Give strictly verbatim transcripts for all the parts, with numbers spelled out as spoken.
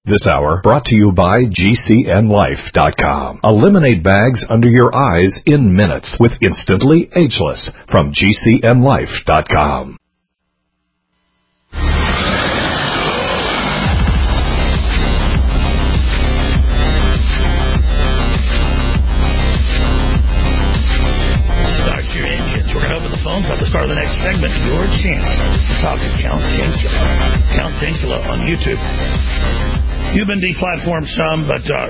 This hour brought to you by G C N Life dot com. Eliminate bags under your eyes in minutes with Instantly Ageless from G C N Life dot com. Start your engines. We're going to open the phones up at the start of the next segment. Your chance to talk to Count Dankula. Count Dankula on YouTube. You've been deplatformed some, but uh,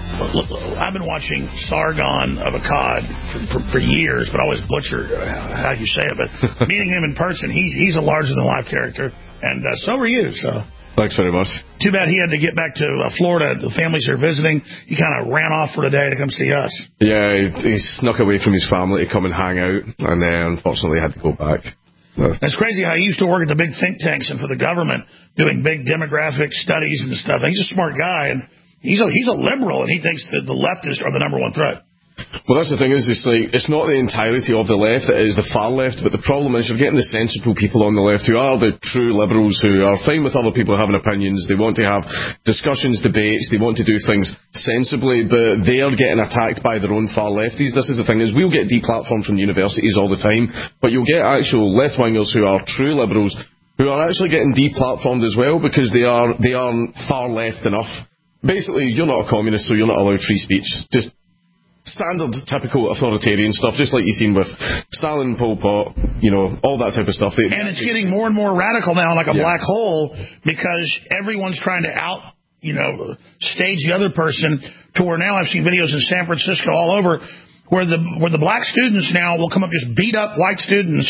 I've been watching Sargon of Akkad for, for, for years, but I always butcher how you say it. But meeting him in person, he's he's a larger-than-life character, and uh, so are you. So thanks very much. Too bad he had to get back to uh, Florida. The families are visiting. He kind of ran off for the day to come see us. Yeah, he, he snuck away from his family to come and hang out, and then unfortunately had to go back. That's crazy how he used to work at the big think tanks and for the government doing big demographic studies and stuff. And he's a smart guy, and he's a, he's a liberal, and he thinks that the leftists are the number one threat. Well, that's the thing is, it's like, it's not the entirety of the left, it is the far left, but the problem is you're getting the sensible people on the left who are the true liberals, who are fine with other people having opinions, they want to have discussions, debates, they want to do things sensibly, but they are getting attacked by their own far lefties. This is the thing is, we'll get deplatformed from universities all the time, but you'll get actual left-wingers who are true liberals who are actually getting deplatformed as well because they are they aren't far left enough. Basically, you're not a communist, so you're not allowed free speech. Just standard, typical authoritarian stuff, just like you've seen with Stalin, Pol Pot, you know, all that type of stuff. They, and it's getting more and more radical now, like a yeah. black hole, because everyone's trying to out, you know, stage the other person to where now I've seen videos in San Francisco all over where the where the black students now will come up just beat up white students,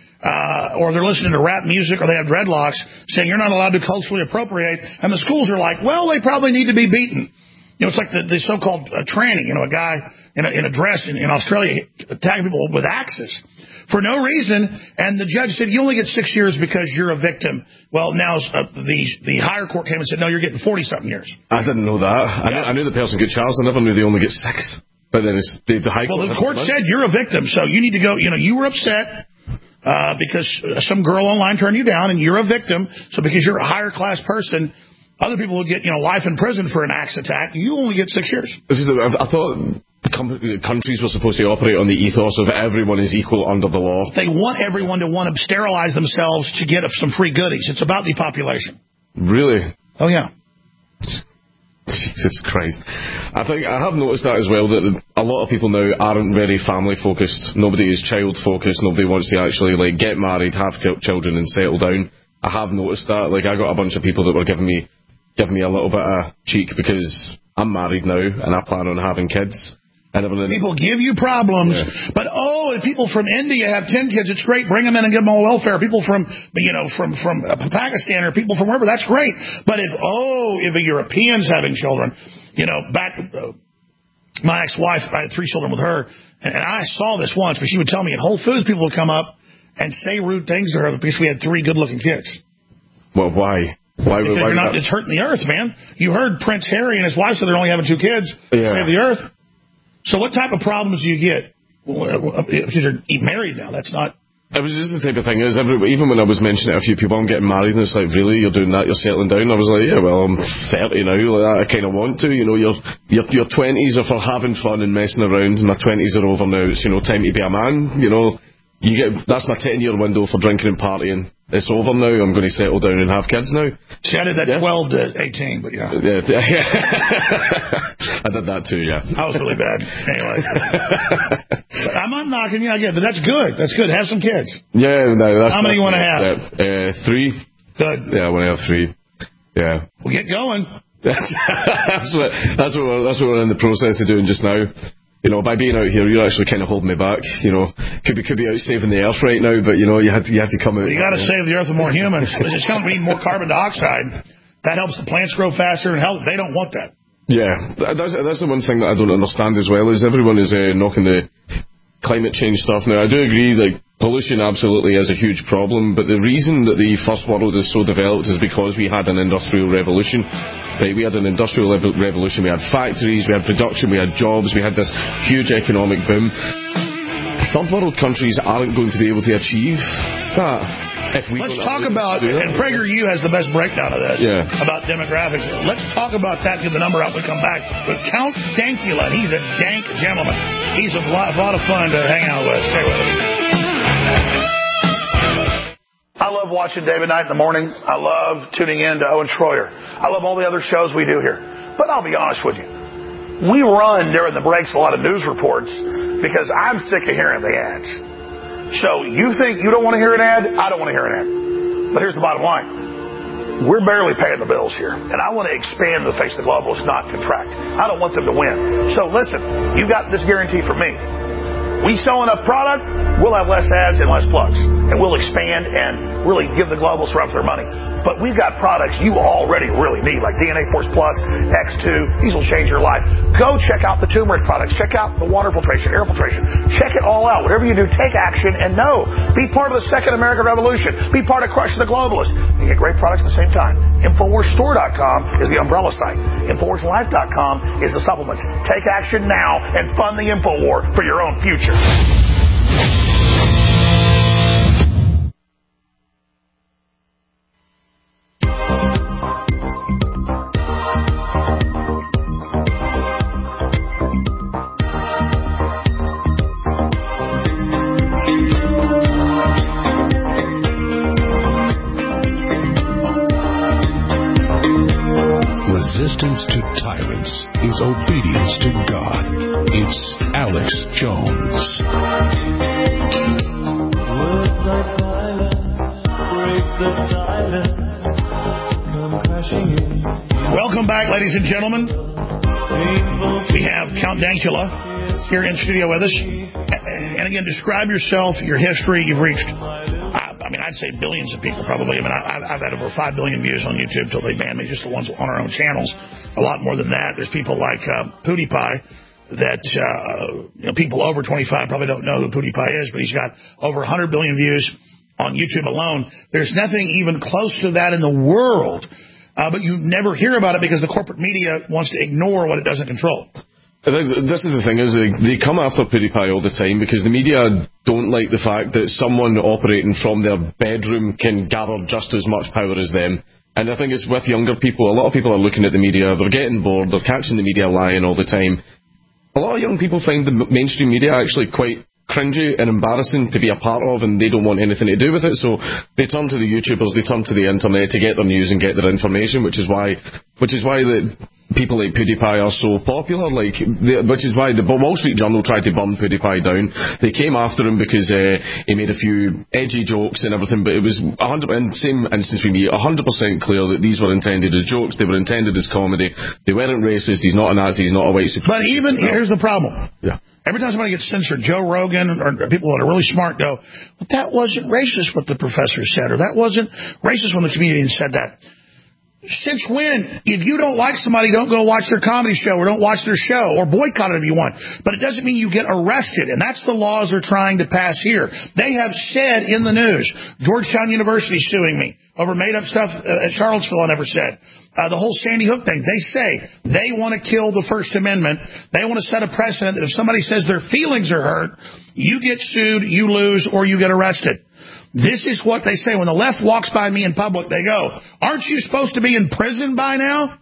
uh, or they're listening to rap music or they have dreadlocks, saying you're not allowed to culturally appropriate, and the schools are like, well, they probably need to be beaten. You know, it's like the, the so-called uh, tranny, you know, a guy in a, in a dress in, in Australia attacking people with axes for no reason, and the judge said, you only get six years because you're a victim. Well, now uh, the the higher court came and said, no, you're getting forty-something years. I didn't know that. I, yeah. knew, I knew the person get charged. I never knew they only get six. But then it's, the, the high court... Well, the court said you're a victim, so you need to go, you know, you were upset uh, because some girl online turned you down, and you're a victim, so because you're a higher-class person... Other people will get, you know, life in prison for an axe attack. You only get six years. This is a, I thought countries were supposed to operate on the ethos of everyone is equal under the law. They want everyone to want to sterilize themselves to get some free goodies. It's about depopulation. Really? Oh, yeah. Jesus Christ. I think I have noticed that as well, that a lot of people now aren't very family-focused. Nobody is child-focused. Nobody wants to actually, like, get married, have children, and settle down. I have noticed that. Like, I got a bunch of people that were giving me Give me a little bit of cheek because I'm married now and I plan on having kids. And people give you problems, yeah. but oh, if people from India have ten kids, it's great. Bring them in and give them all welfare. People from, you know, from from Pakistan or people from wherever, that's great. But if oh, if a European's having children, you know, back uh, my ex-wife, I had three children with her, and, and I saw this once, but she would tell me at Whole Foods people would come up and say rude things to her because we had three good-looking kids. Well, why? Why, because why you're not, it's hurting the earth, man. You heard Prince Harry and his wife said they're only having two kids to yeah. save the earth. So what type of problems do you get? Because you're married now. That's not... It was just the type of thing is, every, even when I was mentioning it to a few people, I'm getting married, and it's like, really, you're doing that, you're settling down? I was like, yeah, well, I'm thirty now, like, I kind of want to, you know, your, your, your twenties are for having fun and messing around, and my twenties are over now, it's, you know, time to be a man, you know. You get that's my ten-year window for drinking and partying. It's over now. I'm going to settle down and have kids now. See, I did that yeah. twelve to eighteen, but yeah. yeah, yeah. I did that too, yeah. I was really bad. Anyway. I'm not knocking you. I get that. That's good. That's good. Have some kids. Yeah, no, that's How many you want to have? Uh, three. Good. Yeah, I want to have three. Yeah. We'll get going. that's what that's what we're, that's what we're in the process of doing just now. You know, by being out here, you're actually kind of holding me back. You know, could be could be out saving the earth right now, but you know, you have to, you have to come out. You got to save the earth with more humans. It's going to need more carbon dioxide. That helps the plants grow faster, and hell, they don't want that. Yeah, that's that's the one thing that I don't understand as well is everyone is uh, knocking the climate change stuff. Now, I do agree that pollution absolutely is a huge problem, but the reason that the first world is so developed is because we had an industrial revolution. Right, we had an industrial revolution, we had factories, we had production, we had jobs, we had this huge economic boom. Third world countries aren't going to be able to achieve that. If we Let's don't talk have about, and PragerU has the best breakdown of this, yeah. about demographics. Let's talk about that, get the number out when we come back with Count Dankula. He's a dank gentleman. He's a lot, a lot of fun to hang out with. Stay with us. I love watching David Knight in the morning. I love tuning in to Owen Schroyer. I love all the other shows we do here. But I'll be honest with you. We run during the breaks a lot of news reports because I'm sick of hearing the ads. So you think you don't want to hear an ad? I don't want to hear an ad. But here's the bottom line. We're barely paying the bills here. And I want to expand the face of the globalists, not contract. I don't want them to win. So listen, you got this guarantee from me. We sell enough product, we'll have less ads and less plugs. And we'll expand and really give the globalists run for their money. But we've got products you already really need, like D N A Force Plus, X two. These will change your life. Go check out the turmeric products. Check out the water filtration, air filtration. Check it all out. Whatever you do, take action and know. Be part of the second American Revolution. Be part of crushing the globalists. You get great products at the same time. Infowars Store dot com is the umbrella site. Infowars Life dot com is the supplements. Take action now and fund the Infowar for your own future. Resistance to tyrants is obedience to God. It's Alex Jones. Words like violence break the silence. Come crashing in. Welcome back, ladies and gentlemen. We have Count Dankula here in studio with us. And again, describe yourself, your history. You've reached, I, I mean, I'd say billions of people probably. I mean, I, I've had over five billion views on YouTube till they banned me, just the ones on our own channels. A lot more than that. There's people like uh, PewDiePie that uh, you know, people over twenty-five probably don't know who PewDiePie is, but he's got over one hundred billion views on YouTube alone. There's nothing even close to that in the world, uh, but you never hear about it because the corporate media wants to ignore what it doesn't control. This is the thing, is they, they come after PewDiePie all the time because the media don't like the fact that someone operating from their bedroom can gather just as much power as them. And I think it's with younger people. A lot of people are looking at the media, they're getting bored, they're catching the media lying all the time. A lot of young people find the mainstream media actually quite cringy and embarrassing to be a part of, and they don't want anything to do with it, so they turn to the YouTubers, they turn to the internet to get their news and get their information, which is why which is why the people like PewDiePie are so popular, like, they, which is why the Wall Street Journal tried to burn PewDiePie down. They came after him because uh, he made a few edgy jokes and everything, but it was one hundred percent, same instance with me, one hundred percent clear that these were intended as jokes, they were intended as comedy, they weren't racist, he's not a Nazi, he's not a white supremacist. But even, no. Here's the problem. Yeah. Every time somebody gets censored, Joe Rogan or people that are really smart go, well, that wasn't racist what the professor said, or that wasn't racist when the comedian said that. Since when? If you don't like somebody, don't go watch their comedy show or don't watch their show or boycott it if you want. But it doesn't mean you get arrested, and that's the laws they're trying to pass here. They have said in the news, Georgetown University suing me over made-up stuff at Charlottesville I never said. Uh, the whole Sandy Hook thing, they say they want to kill the First Amendment. They want to set a precedent that if somebody says their feelings are hurt, you get sued, you lose, or you get arrested. This is what they say. When the left walks by me in public, they go, aren't you supposed to be in prison by now?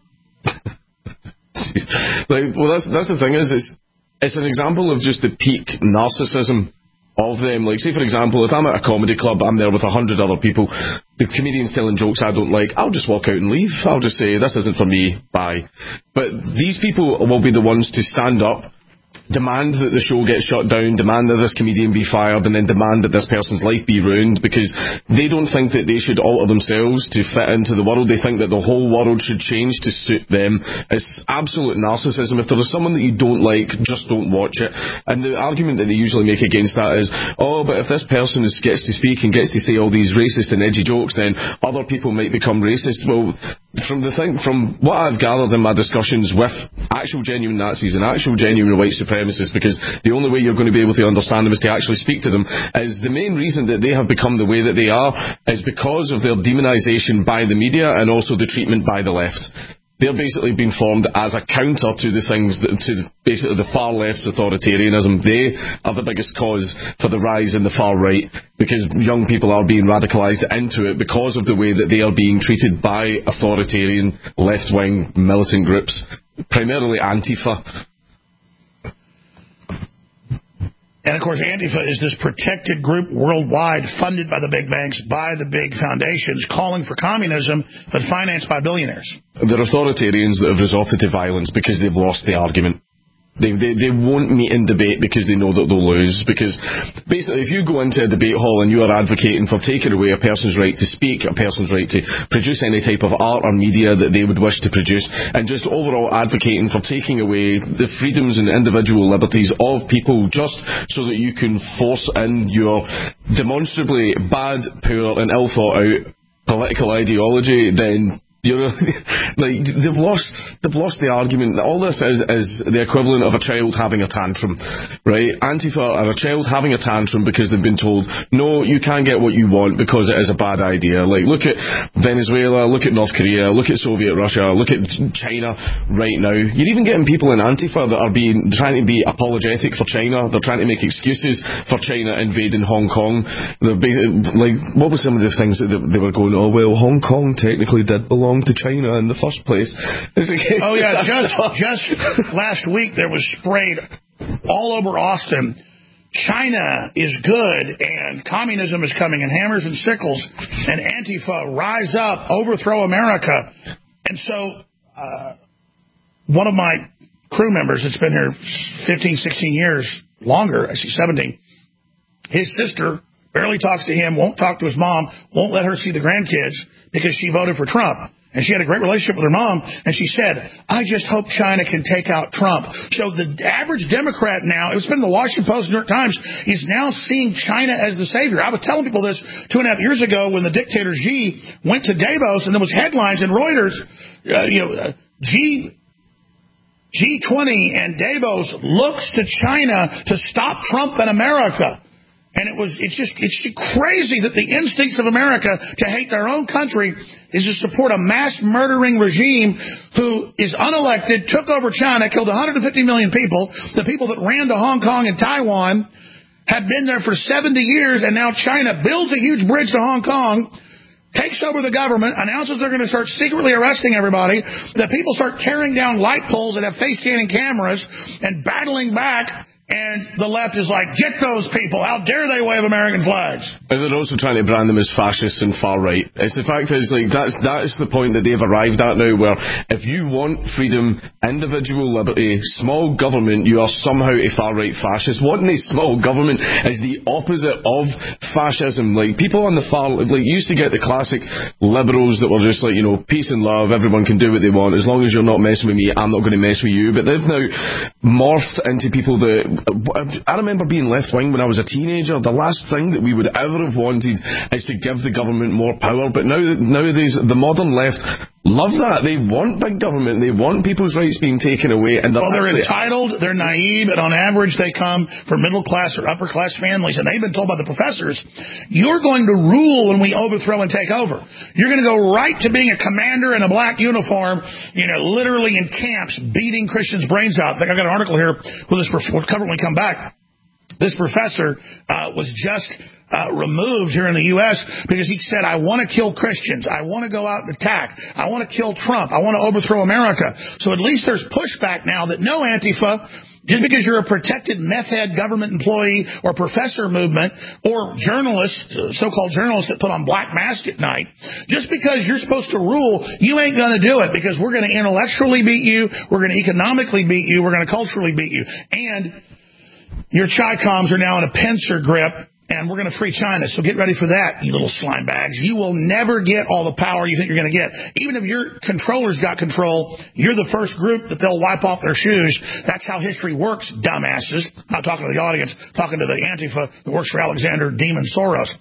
Like, well, that's that's the thing is, it's, it's an example of just the peak narcissism of them. Like, say, for example, if I'm at a comedy club, I'm there with a hundred other people, the comedian's telling jokes I don't like, I'll just walk out and leave. I'll just say, this isn't for me, bye. But these people will be the ones to stand up, demand that the show gets shut down, demand that this comedian be fired, and then demand that this person's life be ruined, because they don't think that they should alter themselves to fit into the world. They think that the whole world should change to suit them. It's absolute narcissism. If there is someone that you don't like, just don't watch it. And the argument that they usually make against that is, oh, but if this person is, gets to speak and gets to say all these racist and edgy jokes, then other people might become racist. Well, from the thing, from what I've gathered in my discussions with actual genuine Nazis and actual genuine white supremacists, because the only way you're going to be able to understand them is to actually speak to them, is the main reason that they have become the way that they are is because of their demonization by the media and also the treatment by the left. they're basically being formed as a counter to the things, that, to basically the far left's authoritarianism. They are the biggest cause for the rise in the far right, because young people are being radicalised into it because of the way that they are being treated by authoritarian left-wing militant groups, primarily Antifa. And, of course, Antifa is this protected group worldwide funded by the big banks, by the big foundations, calling for communism, but financed by billionaires. They're authoritarians that have resorted to violence because they've lost the argument. They, they they won't meet in debate because they know that they'll lose. Because basically, if you go into a debate hall and you are advocating for taking away a person's right to speak, a person's right to produce any type of art or media that they would wish to produce, and just overall advocating for taking away the freedoms and individual liberties of people just so that you can force in your demonstrably bad, poor and ill thought out political ideology, then you know, like they've lost, they've lost the argument. All this is is the equivalent of a child having a tantrum, right? Antifa are a child having a tantrum because they've been told, no, you can't get what you want because it is a bad idea. Like, look at Venezuela, look at North Korea, look at Soviet Russia, look at China right now. You're even getting people in Antifa that are being trying to be apologetic for China. They're trying to make excuses for China invading Hong Kong. They're basically, like, what were some of the things that they were going, oh well, Hong Kong technically did belong to China in the first place. Like, oh yeah, just just last week there was sprayed all over Austin, China is good and communism is coming, and hammers and sickles, and Antifa, rise up, overthrow America. And so uh, one of my crew members that's been here fifteen, sixteen years, longer, actually seventeen, his sister barely talks to him, won't talk to his mom, won't let her see the grandkids because she voted for Trump. And she had a great relationship with her mom, and she said, I just hope China can take out Trump. So the average Democrat now, it's been the Washington Post, New York Times, is now seeing China as the savior. I was telling people this two and a half years ago when the dictator Xi went to Davos, and there was headlines in Reuters, uh, you know, uh, G... G twenty and Davos looks to China to stop Trump in America. And it was, it's just, it's crazy that the instincts of America to hate their own country is to support a mass murdering regime who is unelected, took over China, killed one hundred fifty million people. The people that ran to Hong Kong and Taiwan had been there for seventy years, and now China builds a huge bridge to Hong Kong, takes over the government, announces they're going to start secretly arresting everybody. The people start tearing down light poles that have face-scanning cameras and battling back. And the left is like, get those people. How dare they wave American flags? And they're also trying to brand them as fascists and far right. It's the fact is, like, that's that's the point that they've arrived at now, where if you want freedom, individual liberty, small government, you are somehow a far right fascist. Wanting a small government is the opposite of fascism. Like, people on the far, like, you used to get the classic liberals that were just like, you know, peace and love, everyone can do what they want, as long as you're not messing with me, I'm not going to mess with you. But they've now morphed into people that, I remember being left-wing when I was a teenager. The last thing that we would ever have wanted is to give the government more power. But now, nowadays, the modern left love that. They want big government. They want people's rights being taken away. And they're well, they're actually entitled, they're naive, and on average they come from middle-class or upper-class families. And they've been told by the professors, you're going to rule when we overthrow and take over. You're going to go right to being a commander in a black uniform, you know, literally in camps, beating Christians' brains out. I think I got an article here with this cover when we come back. This professor uh, was just uh, removed here in the U S because he said, I want to kill Christians. I want to go out and attack. I want to kill Trump. I want to overthrow America. So at least there's pushback now that no, Antifa, just because you're a protected meth head government employee or professor movement or journalist, so-called journalists that put on black mask at night, just because you're supposed to rule, you ain't going to do it because we're going to intellectually beat you, we're going to economically beat you, we're going to culturally beat you. And your Chi-Coms are now in a pincer grip, and we're going to free China. So get ready for that, you little slime bags. You will never get all the power you think you're going to get. Even if your controllers got control, you're the first group that they'll wipe off their shoes. That's how history works, dumbasses. I'm not talking to the audience, talking to the Antifa that works for Alexander Demon Soros.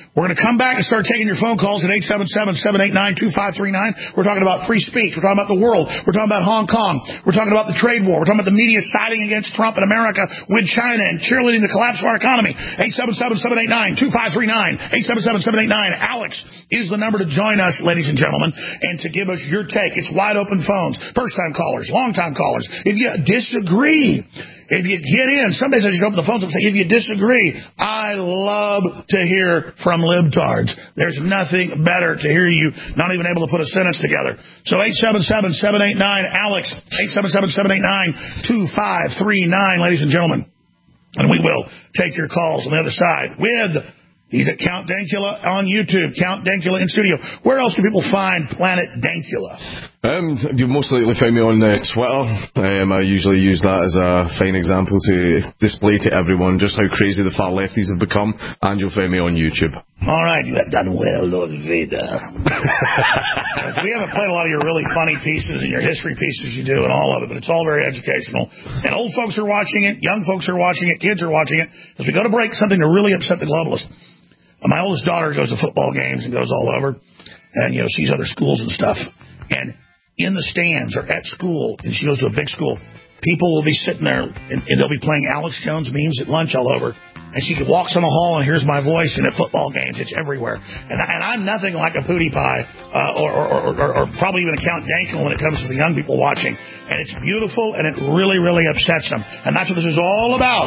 We're going to come back and start taking your phone calls at eight seven seven, seven eight nine, two five three nine. We're talking about free speech. We're talking about the world. We're talking about Hong Kong. We're talking about the trade war. We're talking about the media siding against Trump and America with China and cheerleading the collapse of our economy. eight seven seven, seven eight nine, two five three nine. eight seven seven, seven eight nine. Alex is the number to join us, ladies and gentlemen, and to give us your take. It's wide open phones. First-time callers, long-time callers. If you disagree, if you get in, some days I just open the phones and say, if you disagree, I love to hear from libtards. There's nothing better to hear you not even able to put a sentence together. So eight seven seven, seven eight nine, Alex, eight seven seven, seven eight nine, two five three nine, ladies and gentlemen. And we will take your calls on the other side with, he's at Count Dankula on YouTube, Count Dankula in studio. Where else do people find Planet Dankula? Um, you most likely find me on uh, Twitter. Um, I usually use that as a fine example to display to everyone just how crazy the far lefties have become, and you'll find me on YouTube. All right, you have done well, Lord Vader. We haven't played a lot of your really funny pieces and your history pieces you do and all of it, but it's all very educational. And old folks are watching it, young folks are watching it, kids are watching it. As we go to break, something to really upset the globalists. My oldest daughter goes to football games and goes all over, and, you know, sees other schools and stuff. And in the stands or at school, and she goes to a big school, people will be sitting there, and, and they'll be playing Alex Jones memes at lunch all over. And she walks in the hall and hears my voice, and at football games, it's everywhere. And, I, and I'm nothing like a Pootie Pie uh, or, or, or, or, or probably even a Count Dankula when it comes to the young people watching. And it's beautiful, and it really, really upsets them. And that's what this is all about.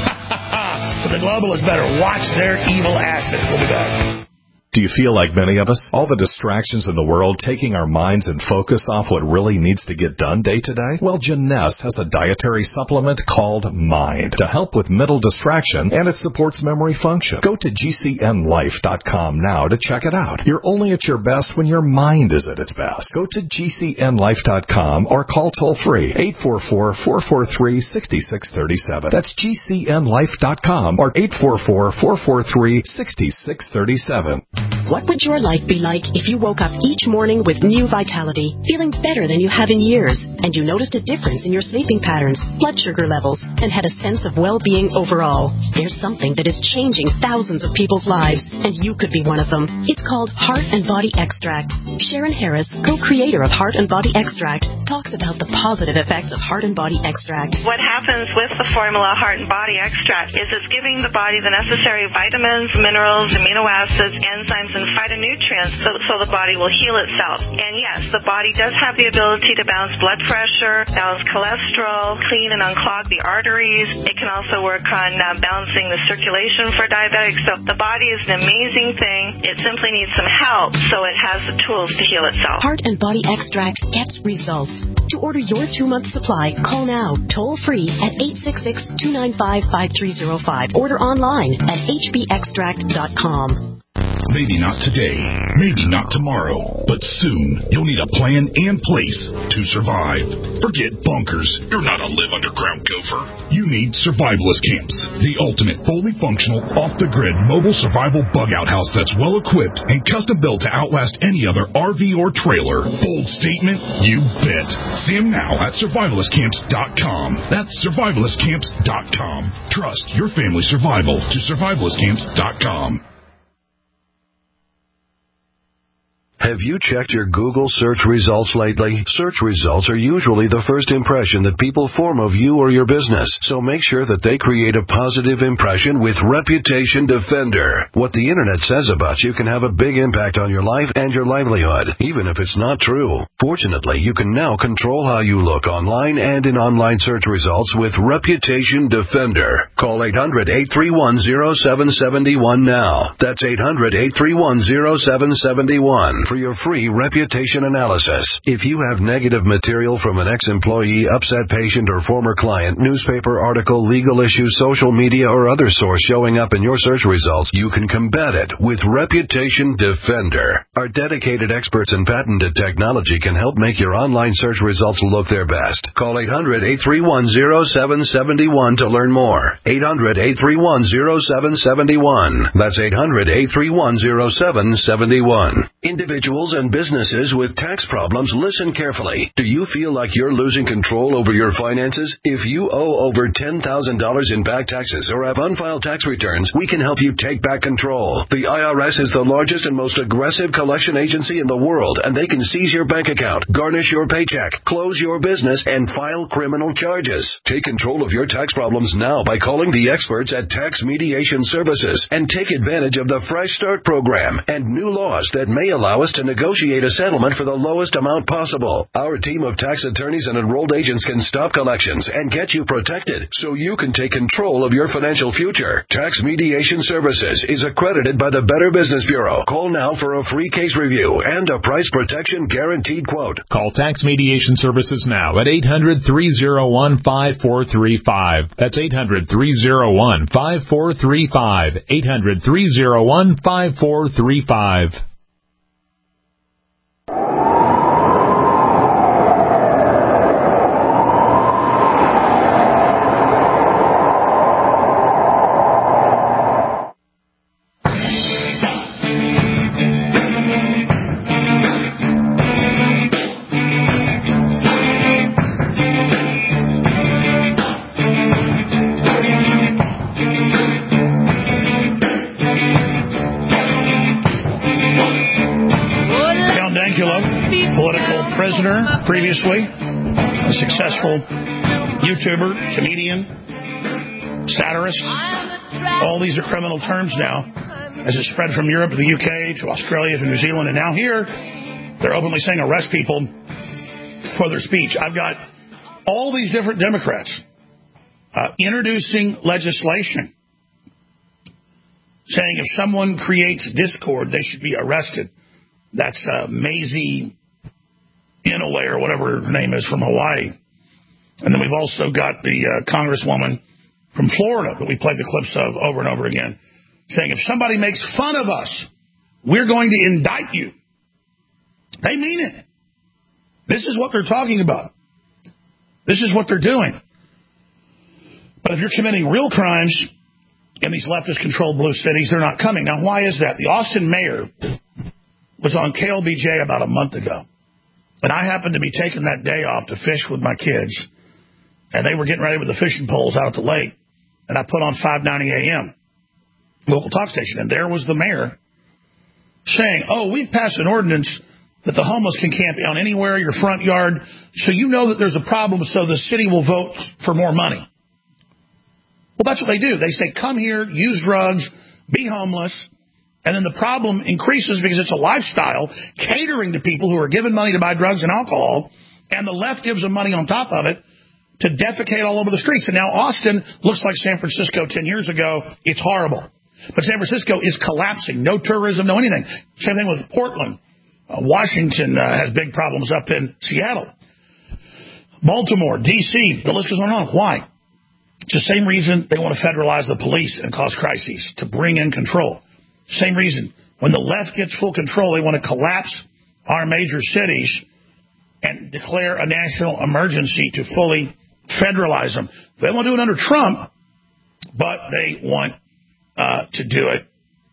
So the globalists better watch their evil asses. We'll be back. Do you feel like many of us? All the distractions in the world taking our minds and focus off what really needs to get done day to day? Well, Janess has a dietary supplement called Mind to help with mental distraction, and it supports memory function. Go to G C N life dot com now to check it out. You're only at your best when your mind is at its best. Go to G C N life dot com or call toll-free eight four four, four four three, six six three seven. That's G C N life dot com or eight four four, four four three, six six three seven. What would your life be like if you woke up each morning with new vitality, feeling better than you have in years, and you noticed a difference in your sleeping patterns, blood sugar levels, and had a sense of well-being overall? There's something that is changing thousands of people's lives, and you could be one of them. It's called Heart and Body Extract. Sharon Harris, co-creator of Heart and Body Extract, talks about the positive effects of Heart and Body Extract. What happens with the formula Heart and Body Extract is it's giving the body the necessary vitamins, minerals, amino acids, enzymes, and phytonutrients so, so the body will heal itself. And yes, the body does have the ability to balance blood pressure, balance cholesterol, clean and unclog the arteries. It can also work on uh, balancing the circulation for diabetics. So the body is an amazing thing. It simply needs some help so it has the tools to heal itself. Heart and Body Extract gets results. To order your two-month supply, call now, toll-free at eight six six, two nine five, five three zero five. Order online at h b extract dot com. Maybe not today, maybe not tomorrow, but soon you'll need a plan and place to survive. Forget bunkers. You're not a live underground gopher. You need survivalist camps, the ultimate fully functional, off-the-grid mobile survival bug-out house that's well-equipped and custom-built to outlast any other R V or trailer. Bold statement? You bet. See them now at survivalist camps dot com. That's survivalist camps dot com. Trust your family survival to survivalist camps dot com. Have you checked your Google search results lately? Search results are usually the first impression that people form of you or your business, so make sure that they create a positive impression with Reputation Defender. What the internet says about you can have a big impact on your life and your livelihood, even if it's not true. Fortunately, you can now control how you look online and in online search results with Reputation Defender. Call eight hundred, eight three one, zero seven seven one now. That's eight hundred, eight three one, zero seven seven one. For your free reputation analysis. If you have negative material from an ex-employee, upset patient, or former client, newspaper article, legal issue, social media, or other source showing up in your search results, you can combat it with Reputation Defender. Our dedicated experts in patented technology can help make your online search results look their best. Call eight hundred, eight three one, zero seven seven one to learn more. eight hundred, eight three one, zero seven seven one. That's eight hundred, eight three one, zero seven seven one. Individuals and businesses with tax problems, listen carefully. Do you feel like you're losing control over your finances? If you owe over ten thousand dollars in back taxes or have unfiled tax returns, we can help you take back control. The I R S is the largest and most aggressive collection agency in the world, and they can seize your bank account, garnish your paycheck, close your business, and file criminal charges. Take control of your tax problems now by calling the experts at Tax Mediation Services and take advantage of the Fresh Start program and new laws that may allow us to negotiate a settlement for the lowest amount possible. Our team of tax attorneys and enrolled agents can stop collections and get you protected so you can take control of your financial future. Tax Mediation Services is accredited by the Better Business Bureau. Call now for a free case review and a price protection guaranteed quote. Call Tax Mediation Services now at eight hundred, three oh one, five four three five. That's eight hundred, three oh one, five four three five. eight hundred, three oh one, five four three five. Previously, a successful YouTuber, comedian, satirist. All these are criminal terms now, as it spread from Europe to the U K to Australia to New Zealand, and now here they're openly saying arrest people for their speech. I've got all these different Democrats uh, introducing legislation saying if someone creates discord, they should be arrested. That's uh, Maisie Inouye, or whatever her name is, from Hawaii. And then we've also got the uh, congresswoman from Florida that we played the clips of over and over again, saying if somebody makes fun of us, we're going to indict you. They mean it. This is what they're talking about. This is what they're doing. But if you're committing real crimes in these leftist-controlled blue cities, they're not coming. Now, why is that? The Austin mayor was on K L B J about a month ago. And I happened to be taking that day off to fish with my kids. And they were getting ready with the fishing poles out at the lake. And I put on five ninety A M, local talk station. And there was the mayor saying, oh, we've passed an ordinance that the homeless can camp on anywhere, your front yard. So you know that there's a problem, so the city will vote for more money. Well, that's what they do. They say, come here, use drugs, be homeless. And then the problem increases because it's a lifestyle catering to people who are given money to buy drugs and alcohol, and the left gives them money on top of it to defecate all over the streets. And now Austin looks like San Francisco ten years ago. It's horrible. But San Francisco is collapsing. No tourism, no anything. Same thing with Portland. Uh, Washington uh, has big problems up in Seattle. Baltimore, D C, the list goes on and on. Why? It's the same reason they want to federalize the police and cause crises, to bring in control. Same reason. When the left gets full control, they want to collapse our major cities and declare a national emergency to fully federalize them. They won't do it under Trump, but they want uh, to do it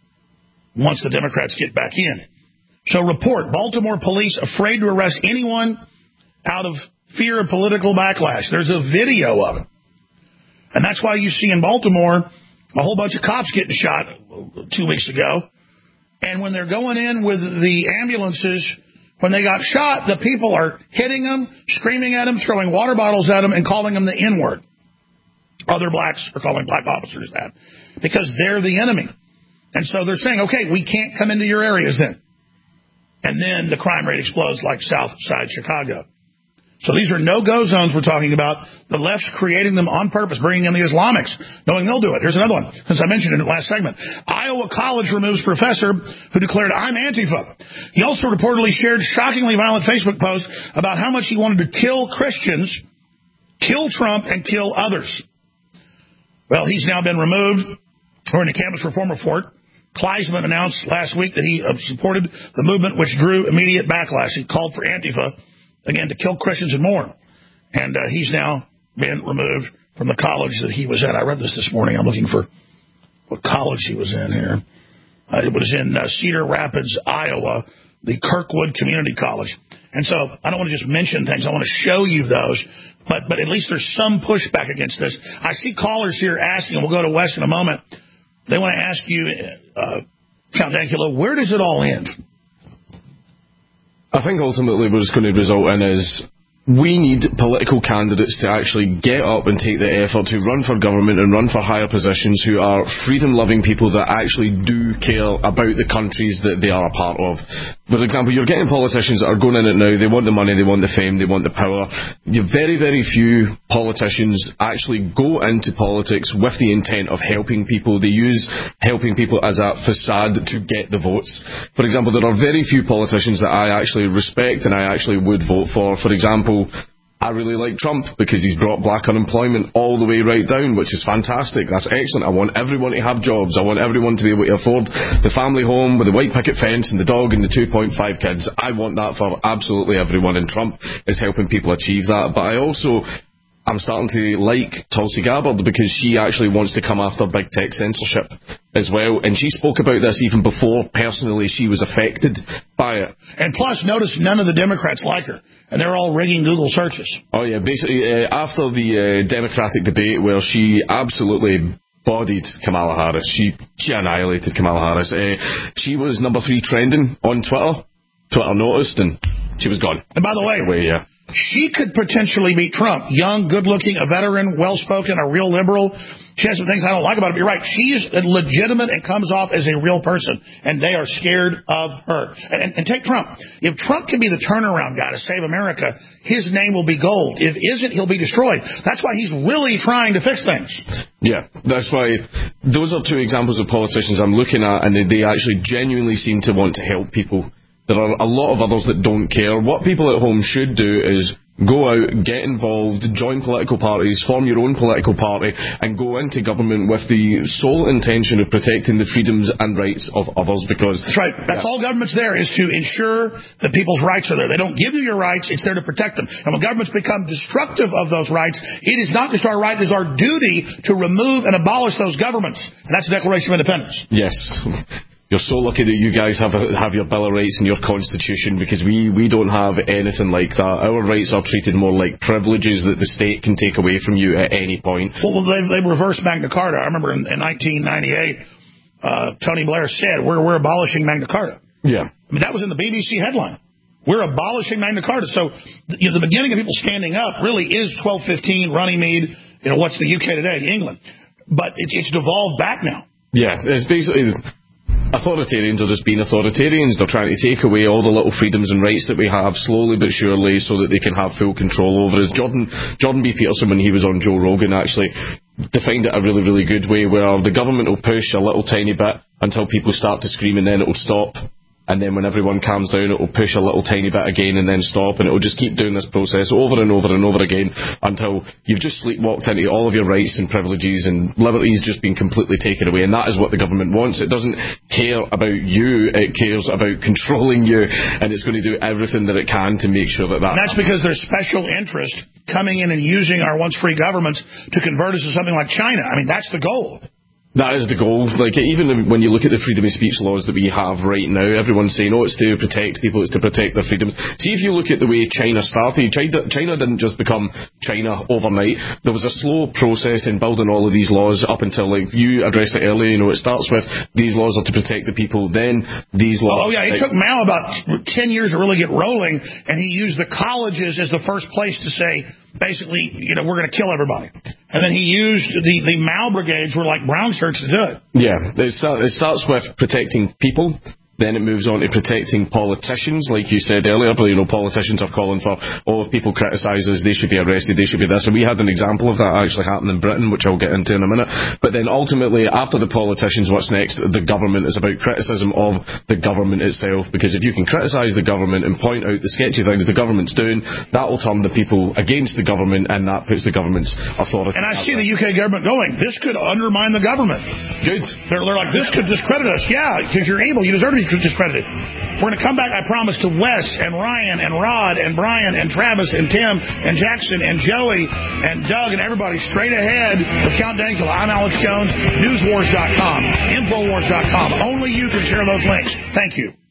once the Democrats get back in. So report, Baltimore police afraid to arrest anyone out of fear of political backlash. There's a video of it. And that's why you see in Baltimore a whole bunch of cops getting shot two weeks ago. And when they're going in with the ambulances, when they got shot, the people are hitting them, screaming at them, throwing water bottles at them, and calling them the N-word. Other blacks are calling black officers that because they're the enemy. And so they're saying, okay, we can't come into your areas then. And then the crime rate explodes like South Side Chicago. So these are no-go zones we're talking about. The left's creating them on purpose, bringing in the Islamics, knowing they'll do it. Here's another one, since I mentioned it in the last segment. Iowa College removes professor who declared, I'm Antifa. He also reportedly shared shockingly violent Facebook posts about how much he wanted to kill Christians, kill Trump, and kill others. Well, he's now been removed, according to Campus Reform Report. Kleisman announced last week that he supported the movement, which drew immediate backlash. He called for Antifa, again, to kill Christians and more. And uh, he's now been removed from the college that he was at. I read this this morning. I'm looking for what college he was in here. Uh, it was in uh, Cedar Rapids, Iowa, the Kirkwood Community College. And so I don't want to just mention things. I want to show you those. But but at least there's some pushback against this. I see callers here asking, and we'll go to Wes in a moment. They want to ask you, uh, Count Dankula, where does it all end? I think ultimately what it's going to result in is we need political candidates to actually get up and take the effort to run for government and run for higher positions who are freedom-loving people that actually do care about the countries that they are a part of. For example, you're getting politicians that are going in it now, they want the money, they want the fame, they want the power. You very, very few politicians actually go into politics with the intent of helping people. They use helping people as a facade to get the votes. For example, there are very few politicians that I actually respect and I actually would vote for. For example, I really like Trump because he's brought black unemployment all the way right down, which is fantastic. That's excellent. I want everyone to have jobs. I want everyone to be able to afford the family home with the white picket fence and the dog and the two point five kids. I want that for absolutely everyone, and Trump is helping people achieve that. But I also... I'm starting to like Tulsi Gabbard because she actually wants to come after big tech censorship as well. And she spoke about this even before, personally, she was affected by it. And plus, notice none of the Democrats like her. And they're all rigging Google searches. Oh, yeah. Basically, uh, after the uh, Democratic debate where she absolutely bodied Kamala Harris, she, she annihilated Kamala Harris. Uh, she was number three trending on Twitter. Twitter noticed, and she was gone. And by the way... Away, yeah. She could potentially beat Trump. Young, good-looking, a veteran, well-spoken, a real liberal. She has some things I don't like about her, but you're right. She's legitimate and comes off as a real person, and they are scared of her. And, and take Trump. If Trump can be the turnaround guy to save America, his name will be gold. If isn't, he'll be destroyed. That's why he's really trying to fix things. Yeah, that's why those are two examples of politicians I'm looking at, and they, they actually genuinely seem to want to help people. There are a lot of others that don't care. What people at home should do is go out, get involved, join political parties, form your own political party, and go into government with the sole intention of protecting the freedoms and rights of others. Because that's right. That's yeah. all government's there, is to ensure that people's rights are there. They don't give you your rights, it's there to protect them. And when governments become destructive of those rights, it is not just our right, it is our duty to remove and abolish those governments. And that's the Declaration of Independence. Yes. You're so lucky that you guys have a, have your Bill of Rights and your Constitution, because we, we don't have anything like that. Our rights are treated more like privileges that the state can take away from you at any point. Well, they, they reversed Magna Carta. I remember in, in nineteen ninety-eight, uh, Tony Blair said, we're, we're abolishing Magna Carta. Yeah. I mean, that was in the B B C headline. We're abolishing Magna Carta. So you know, the beginning of people standing up really is twelve fifteen, Runnymede, you know, what's the U K today, England. But it, it's devolved back now. Yeah, it's basically... Authoritarians are just being authoritarians. They're trying to take away all the little freedoms and rights that we have slowly but surely so that they can have full control over us. Jordan, Jordan B. Peterson, when he was on Joe Rogan, actually defined it a really, really good way, where the government will push a little tiny bit until people start to scream, and then it will stop. And then when everyone calms down, it will push a little tiny bit again and then stop, and it will just keep doing this process over and over and over again until you've just sleepwalked into all of your rights and privileges and liberties just being completely taken away. And that is what the government wants. It doesn't care about you, it cares about controlling you, and it's going to do everything that it can to make sure that that and that's happens. Because there's special interest coming in and using our once free governments to convert us to something like China. I mean, that's the goal. That is the goal. Like, even when you look at the freedom of speech laws that we have right now, everyone's saying, oh, it's to protect people, it's to protect their freedoms. See, if you look at the way China started, China, China didn't just become China overnight. There was a slow process in building all of these laws up until, like, you addressed it earlier, you know, it starts with these laws are to protect the people, then these laws... Oh, yeah, it took Mao about ten years to really get rolling, and he used the colleges as the first place to say, basically, you know, we're going to kill everybody. And then he used the, the Mao brigades were like brown shirts to do it. Yeah, it, start, it starts with protecting people. Then it moves on to protecting politicians, like you said earlier. But, you know, politicians are calling for, oh, if people criticise us, they should be arrested, they should be this. And we had an example of that actually happen in Britain, which I'll get into in a minute. But then ultimately, after the politicians, what's next? The government. Is about criticism of the government itself. Because if you can criticise the government and point out the sketchy things the government's doing, that will turn the people against the government, and that puts the government's authority. And I see the U K government going, this could undermine the government. Good. They're, they're like, this could discredit us. Yeah, because you're evil. You deserve to be discredited. We're going to come back, I promise, to Wes and Ryan and Rod and Brian and Travis and Tim and Jackson and Joey and Doug and everybody straight ahead with Count Dankula. I'm Alex Jones, News Wars dot com, Infowars dot com. Only you can share those links. Thank you.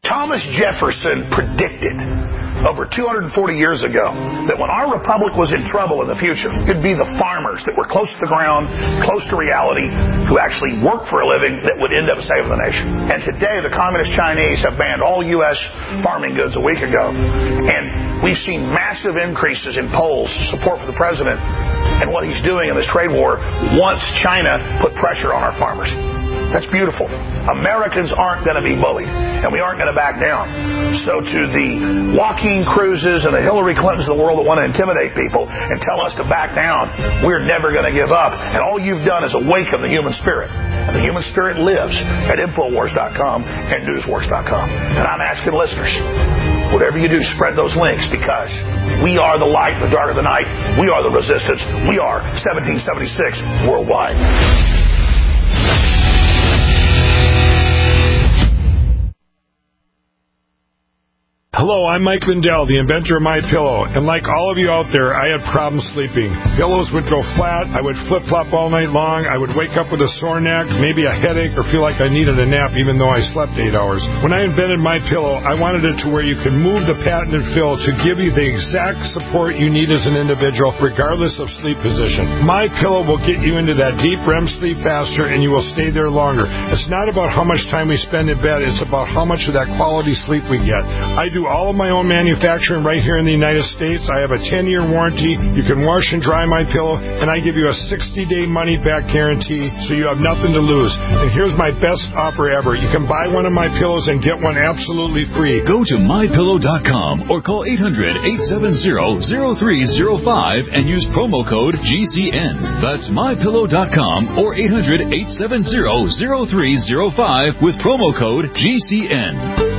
Thomas Jefferson predicted over two hundred forty years ago that when our republic was in trouble in the future, it'd be the farmers that were close to the ground, close to reality, who actually worked for a living that would end up saving the nation. And today, the communist Chinese have banned all U S farming goods a week ago. And we've seen massive increases in polls support for the president and what he's doing in this trade war once China put pressure on our farmers. That's beautiful. Americans aren't going to be bullied, and we aren't going to back down. So to the Joaquin Cruzes and the Hillary Clintons of the world that want to intimidate people and tell us to back down, we're never going to give up. And all you've done is awaken the human spirit. And the human spirit lives at Infowars dot com and Newswars dot com. And I'm asking listeners, whatever you do, spread those links, because we are the light in the dark of the night. We are the resistance. We are seventeen seventy-six worldwide. Hello, I'm Mike Lindell, the inventor of MyPillow, and like all of you out there, I had problems sleeping. Pillows would go flat, I would flip-flop all night long, I would wake up with a sore neck, maybe a headache, or feel like I needed a nap even though I slept eight hours. When I invented MyPillow, I wanted it to where you can move the patented fill to give you the exact support you need as an individual, regardless of sleep position. MyPillow will get you into that deep R E M sleep faster, and you will stay there longer. It's not about how much time we spend in bed, it's about how much of that quality sleep we get. I do all of my own manufacturing right here in the United States. I have a ten-year warranty. You can wash and dry my pillow, and I give you a sixty-day money-back guarantee, so you have nothing to lose. And here's my best offer ever. You can buy one of my pillows and get one absolutely free. Go to my pillow dot com or call eight hundred, eight seven zero, zero three zero five and use promo code G C N. That's my pillow dot com or eight hundred, eight seven zero, zero three zero five with promo code G C N.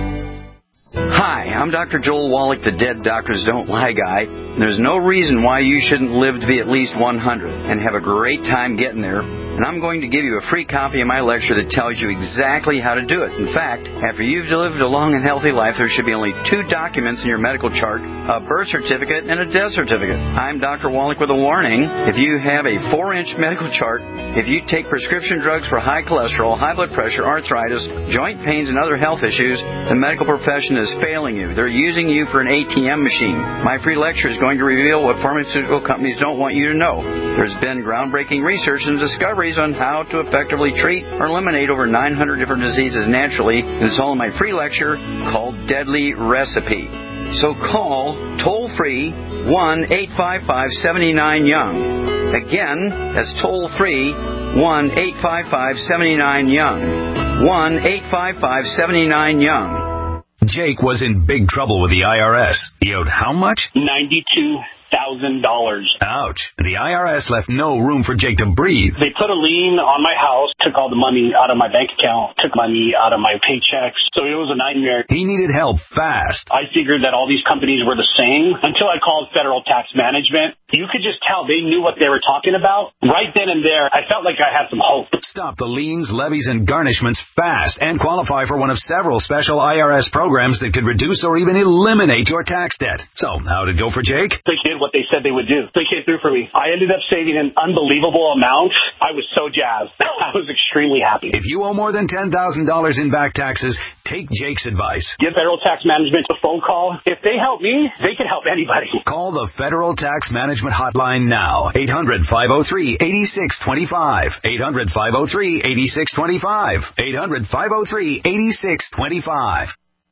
Hi, I'm Doctor Joel Wallach, the Dead Doctors Don't Lie guy. There's no reason why you shouldn't live to be at least one hundred and have a great time getting there. And I'm going to give you a free copy of my lecture that tells you exactly how to do it. In fact, after you've lived a long and healthy life, there should be only two documents in your medical chart, a birth certificate and a death certificate. I'm Doctor Wallach with a warning. If you have a four-inch medical chart, if you take prescription drugs for high cholesterol, high blood pressure, arthritis, joint pains, and other health issues, the medical profession is failing you. They're using you for an A T M machine. My free lecture is going to reveal what pharmaceutical companies don't want you to know. There's been groundbreaking research and discoveries on how to effectively treat or eliminate over nine hundred different diseases naturally, and it's all in my free lecture called Deadly Recipe. So call toll-free one eight five five, seven nine, young. Again, that's toll-free one eight five five, seven nine, young. one eight five five, seven nine, young. Jake was in big trouble with the I R S. He owed how much? ninety-two thousand dollars. Ouch. The I R S left no room for Jake to breathe. They put a lien on my house, took all the money out of my bank account, took money out of my paychecks. So it was a nightmare. He needed help fast. I figured that all these companies were the same until I called Federal Tax Management. You could just tell they knew what they were talking about. Right then and there, I felt like I had some hope. Stop the liens, levies, and garnishments fast and qualify for one of several special I R S programs that could reduce or even eliminate your tax debt. So, how did it go for Jake? They did what they said they would do. They came through for me. I ended up saving an unbelievable amount. I was so jazzed. I was extremely happy. If you owe more than ten thousand dollars in back taxes, take Jake's advice. Give Federal Tax Management a phone call. If they help me, they can help anybody. Call the Federal Tax Management Hotline now. eight hundred, five oh three, eight six two five. eight hundred, five oh three, eight six two five. eight hundred, five oh three, eight six two five.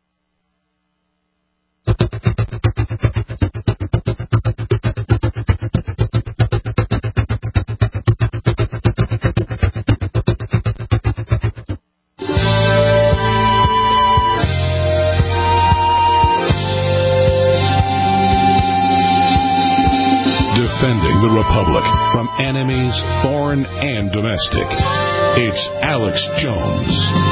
Defending the Republic from enemies, foreign and domestic. It's Alex Jones.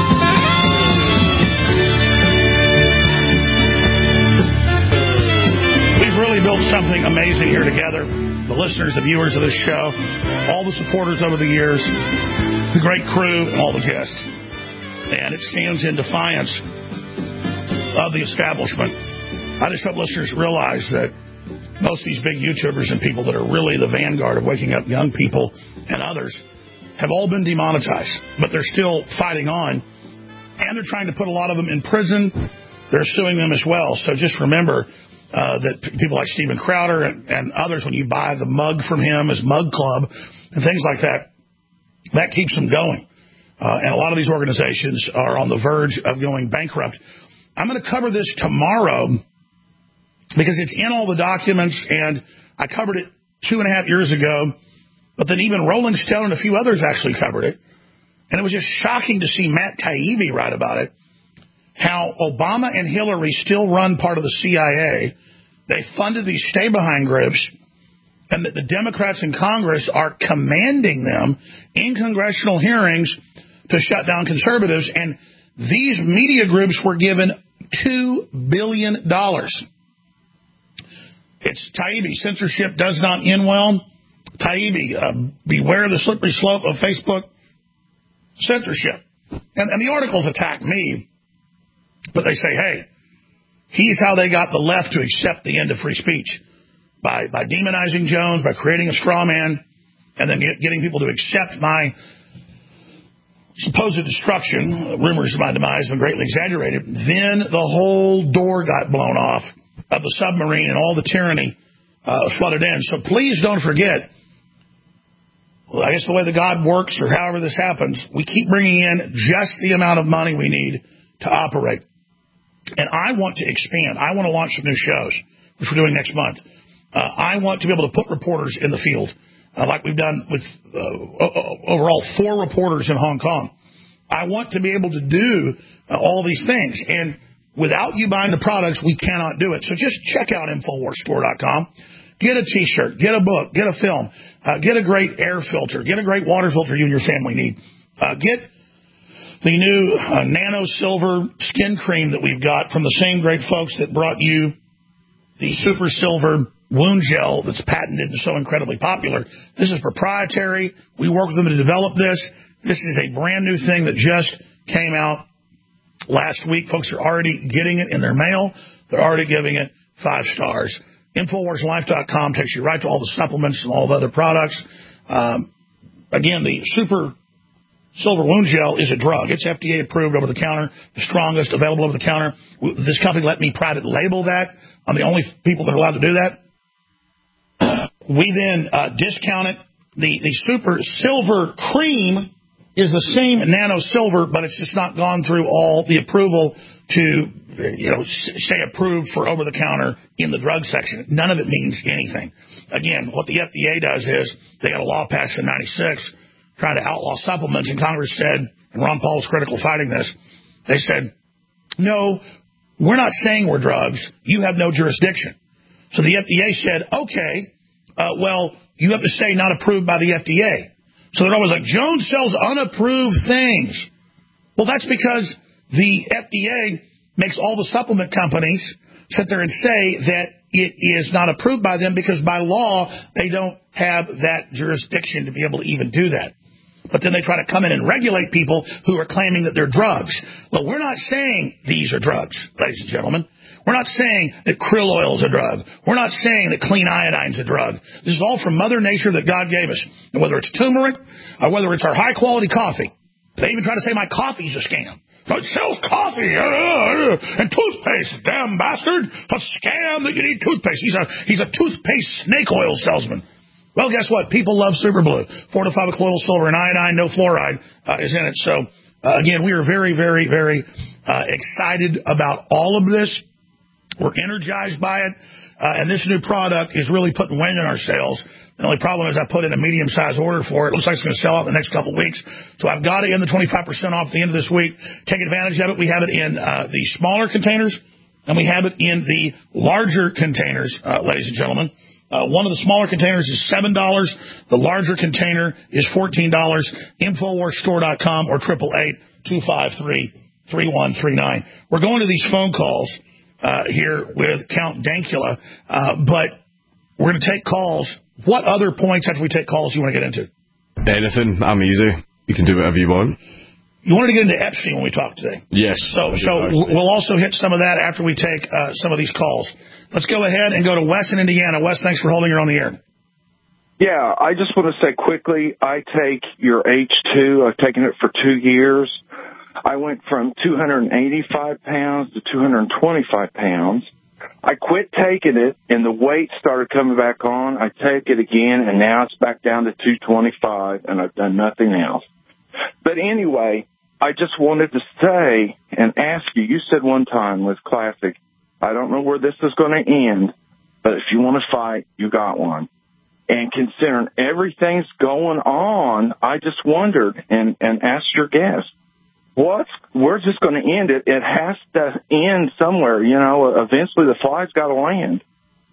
We've really built something amazing here together. The listeners, the viewers of this show, all the supporters over the years, the great crew, and all the guests. And it stands in defiance of the establishment. I just hope listeners realize that most of these big YouTubers and people that are really the vanguard of waking up young people and others have all been demonetized, but they're still fighting on and they're trying to put a lot of them in prison. They're suing them as well. So just remember uh, that p- people like Steven Crowder and, and others, when you buy the mug from him as Mug Club and things like that, that keeps them going. Uh, and a lot of these organizations are on the verge of going bankrupt. I'm going to cover this tomorrow because it's in all the documents, and I covered it two and a half years ago, but then even Rolling Stone and a few others actually covered it. And it was just shocking to see Matt Taibbi write about it, how Obama and Hillary still run part of the C I A. They funded these stay-behind groups, and that the Democrats in Congress are commanding them in congressional hearings to shut down conservatives. And these media groups were given two billion dollars. It's Taibbi. Censorship does not end well. Taibbi, uh, beware the slippery slope of Facebook censorship. And, and the articles attack me, but they say, hey, he's how they got the left to accept the end of free speech. By, by demonizing Jones, by creating a straw man, and then get, getting people to accept my supposed destruction. Rumors of my demise have been greatly exaggerated. Then the whole door got blown off of the submarine, and all the tyranny uh, flooded in. So please don't forget, well, I guess the way the God works, or however this happens, we keep bringing in just the amount of money we need to operate. And I want to expand. I want to launch some new shows, which we're doing next month. Uh, I want to be able to put reporters in the field, uh, like we've done with uh, overall four reporters in Hong Kong. I want to be able to do uh, all these things. And without you buying the products, we cannot do it. So just check out Infowars Store dot com. Get a T-shirt, get a book, get a film, uh, get a great air filter, get a great water filter you and your family need. Uh, get the new uh, Nano Silver skin cream that we've got from the same great folks that brought you the Super Silver wound gel that's patented and so incredibly popular. This is proprietary. We work with them to develop this. This is a brand new thing that just came out last week. Folks are already getting it in their mail. They're already giving it five stars. Infowars Life dot com takes you right to all the supplements and all the other products. Um, again, the Super Silver Wound Gel is a drug. It's F D A approved over the counter, the strongest available over the counter. This company let me private label that. I'm the only people that are allowed to do that. We then uh, discount it. The, the Super Silver Cream is the same Nano Silver, but it's just not gone through all the approval to, you know, say approved for over the counter in the drug section. None of it means anything. Again, what the F D A does is they got a law passed in ninety-six trying to outlaw supplements, and Congress said, and Ron Paul was critical fighting this, they said, no, we're not saying we're drugs. You have no jurisdiction. So the F D A said, okay, uh, well, you have to stay not approved by the F D A. So they're always like, Jones sells unapproved things. Well, that's because the F D A makes all the supplement companies sit there and say that it is not approved by them because by law they don't have that jurisdiction to be able to even do that. But then they try to come in and regulate people who are claiming that they're drugs. Well, we're not saying these are drugs, ladies and gentlemen. We're not saying that krill oil is a drug. We're not saying that clean iodine is a drug. This is all from Mother Nature that God gave us. And whether it's turmeric or whether it's our high-quality coffee. They even try to say my coffee's a scam. So it sells coffee uh, uh, and toothpaste, damn bastard. A scam that you need toothpaste. He's a, he's a toothpaste snake oil salesman. Well, guess what? People love Super Blue. Fortified with colloidal silver and iodine, no fluoride uh, is in it. So, uh, again, we are very, very, very uh, excited about all of this. We're energized by it, uh, and this new product is really putting wind in our sails. The only problem is I put in a medium-sized order for it. It looks like it's going to sell out in the next couple of weeks. So I've got it in the twenty-five percent off at the end of this week. Take advantage of it. We have it in uh, the smaller containers, and we have it in the larger containers, uh, ladies and gentlemen. Uh, one of the smaller containers is seven dollars. The larger container is fourteen dollars. Infowars Store dot com or eight eight eight, two five three, three one three nine. We're going to these phone calls uh, here with Count Dankula, uh, but we're going to take calls. What other points after we take calls you want to get into? Anything. I'm easy. You can do whatever you want. You wanted to get into Epstein when we talked today. Yes. So so we'll also hit some of that after we take uh, some of these calls. Let's go ahead and go to Wes in Indiana. Wes, thanks for holding her on the air. Yeah, I just want to say quickly, I take your H two. I've taken it for two years. I went from two hundred eighty-five pounds to two hundred twenty-five pounds. I quit taking it, and the weight started coming back on. I take it again, and now it's back down to two twenty-five, and I've done nothing else. But anyway, I just wanted to say and ask you, you said one time with Classic, I don't know where this is going to end, but if you want to fight, you got one. And considering everything's going on, I just wondered and, and asked your guest, what's, where's this going to end? It, it has to end somewhere. You know, eventually the flag's got to land.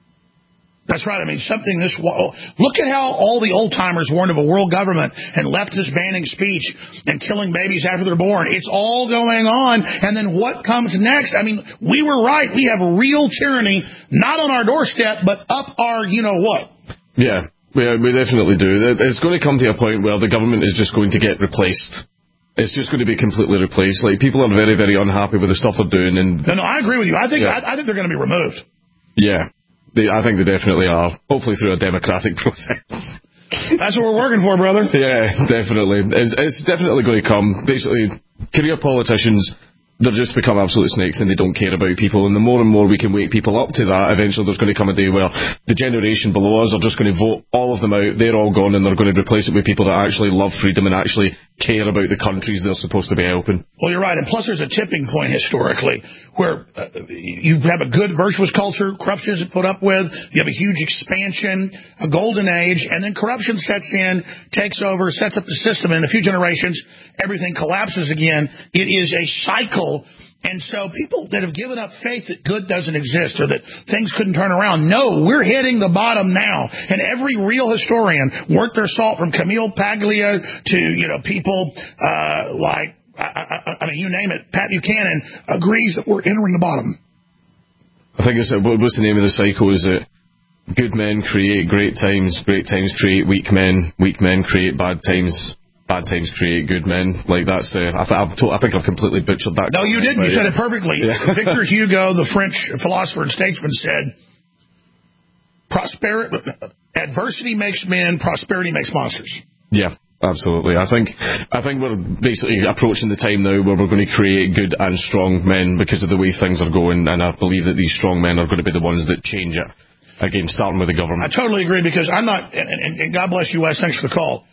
That's right. I mean, something this... Look at how all the old-timers warned of a world government and leftist banning speech and killing babies after they're born. It's all going on. And then what comes next? I mean, we were right. We have real tyranny, not on our doorstep, but up our you-know-what. Yeah, we, we definitely do. It's going to come to a point where the government is just going to get replaced. It's just going to be completely replaced. Like, people are very, very unhappy with the stuff they're doing. And no, no, I agree with you. I think yeah. I, I think they're going to be removed. Yeah, they, I think they definitely are. Hopefully through a democratic process. That's what we're working for, brother. Yeah, definitely. It's, it's definitely going to come. Basically, career politicians, they're just become absolute snakes and they don't care about people. And the more and more we can wake people up to that, eventually there's going to come a day where the generation below us are just going to vote all of them out. They're all gone and they're going to replace it with people that actually love freedom and actually care about the countries they're supposed to be helping. Well, you're right. And plus there's a tipping point historically where uh, you have a good virtuous culture, corruption isn't put up with, you have a huge expansion, a golden age, and then corruption sets in, takes over, sets up the system, and in a few generations, everything collapses again. It is a cycle. And so people that have given up faith that good doesn't exist or that things couldn't turn around, no, we're hitting the bottom now. And every real historian worth their salt, from Camille Paglia to, you know, people uh, like, I, I, I mean, you name it, Pat Buchanan, agrees that we're entering the bottom. I think it's, what's the name of the cycle? Is it good men create great times, great times create weak men, weak men create bad times, bad times create good men. Like, that's, uh, I, th- I've told, I think I've completely butchered that. No, you didn't. You said it perfectly. Yeah. Victor Hugo, the French philosopher and statesman, said, Prosperity, adversity makes men, prosperity makes monsters. Yeah, absolutely. I think I think we're basically approaching the time now where we're going to create good and strong men because of the way things are going, and I believe that these strong men are going to be the ones that change it. Again, starting with the government. I totally agree, because I'm not, and, and, and God bless you, Wes, thanks for the call.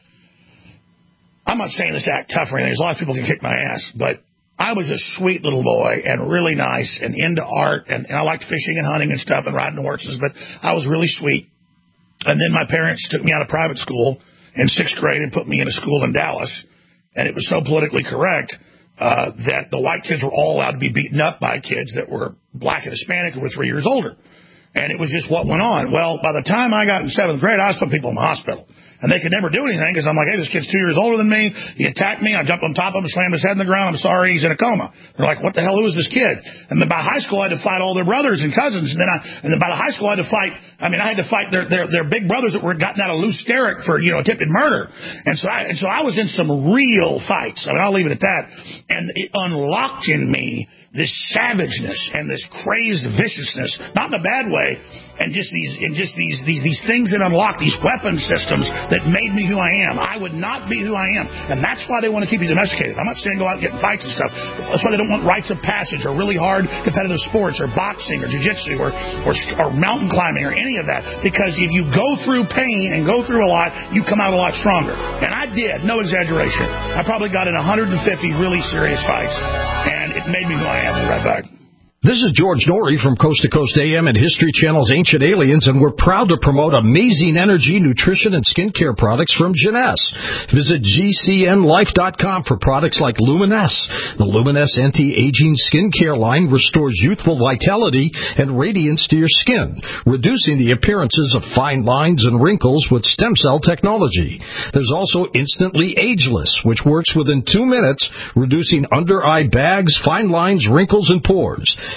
I'm not saying this to act tough or anything. There's a lot of people can kick my ass, but I was a sweet little boy and really nice and into art, and, and I liked fishing and hunting and stuff and riding horses, but I was really sweet. And then my parents took me out of private school in sixth grade and put me in a school in Dallas, and it was so politically correct uh, that the white kids were all allowed to be beaten up by kids that were black and Hispanic who were three years older. And it was just what went on. Well, by the time I got in seventh grade, I was putting people in the hospital. And they could never do anything because I'm like, hey, this kid's two years older than me. He attacked me. I jumped on top of him, slammed his head in the ground. I'm sorry, he's in a coma. They're like, what the hell, who is this kid? And then by high school, I had to fight all their brothers and cousins. And then I, and then by the high school, I had to fight, I mean, I had to fight their, their, their big brothers that were gotten out of loose derrick for, you know, attempted murder. And so I, and so I was in some real fights. I mean, I'll leave it at that. And it unlocked in me this savageness and this crazed viciousness, not in a bad way, and just these and just these these these things that unlock these weapon systems that made me who I am. I would not be who I am, and that's why they want to keep you domesticated. I'm not saying go out and get in fights and stuff. That's why they don't want rites of passage or really hard competitive sports or boxing or jiu-jitsu or, or or mountain climbing or any of that, because if you go through pain and go through a lot, you come out a lot stronger. And I did, no exaggeration. I probably got in one hundred fifty really serious fights, and it made me who I am. I am. We'll be right back. This is George Norrie from Coast to Coast A M and History Channel's Ancient Aliens, and we're proud to promote amazing energy, nutrition, and skincare products from Jeunesse. Visit G C N life dot com for products like Luminesse. The Luminesse anti-aging skincare line restores youthful vitality and radiance to your skin, reducing the appearances of fine lines and wrinkles with stem cell technology. There's also Instantly Ageless, which works within two minutes, reducing under-eye bags, fine lines, wrinkles, and pores.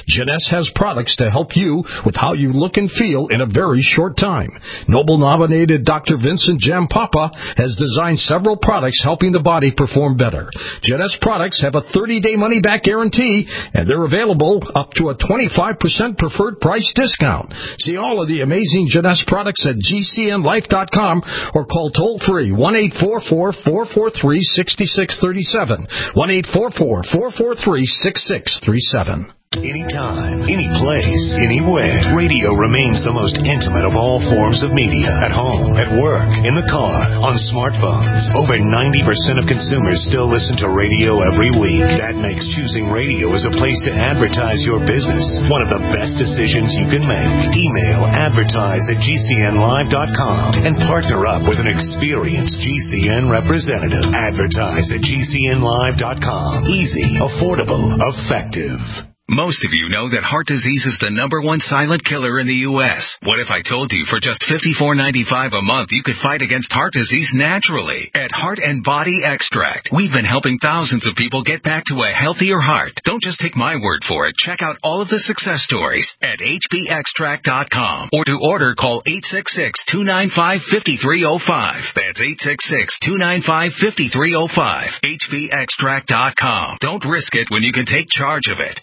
Jeunesse has products to help you with how you look and feel in a very short time. Nobel-nominated Doctor Vincent Jampapa has designed several products helping the body perform better. Jeunesse products have a thirty-day money-back guarantee, and they're available up to a twenty-five percent preferred price discount. See all of the amazing Jeunesse products at G C N life dot com or call toll-free one eight four four, four four three, six six three seven, one eight four four, four four three, six six three seven. Anytime, any place, anywhere. Radio remains the most intimate of all forms of media. At home, at work, in the car, on smartphones. Over ninety percent of consumers still listen to radio every week. That makes choosing radio as a place to advertise your business one of the best decisions you can make. Email advertise at G C N live dot com and partner up with an experienced G C N representative. Advertise at G C N live dot com. Easy, affordable, effective. Most of you know that heart disease is the number one silent killer in the U S What if I told you for just fifty-four ninety-five a month you could fight against heart disease naturally? At Heart and Body Extract, we've been helping thousands of people get back to a healthier heart. Don't just take my word for it. Check out all of the success stories at H B extract dot com. Or to order, call eight six six, two nine five, five three zero five. That's eight six six, two nine five, five three zero five. H B extract dot com. Don't risk it when you can take charge of it.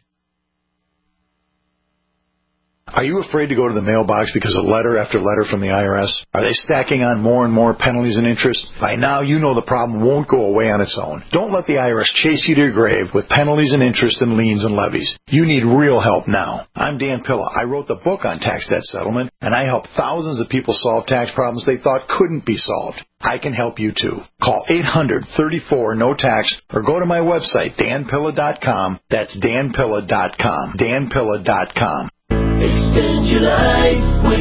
Are you afraid to go to the mailbox because of letter after letter from the I R S? Are they stacking on more and more penalties and interest? By now, you know the problem won't go away on its own. Don't let the I R S chase you to your grave with penalties and interest and liens and levies. You need real help now. I'm Dan Pilla. I wrote the book on tax debt settlement, and I help thousands of people solve tax problems they thought couldn't be solved. I can help you too. Call eight hundred, thirty-four, no tax or go to my website, dan pilla dot com. That's dan pilla dot com. dan pilla dot com. Extend your life with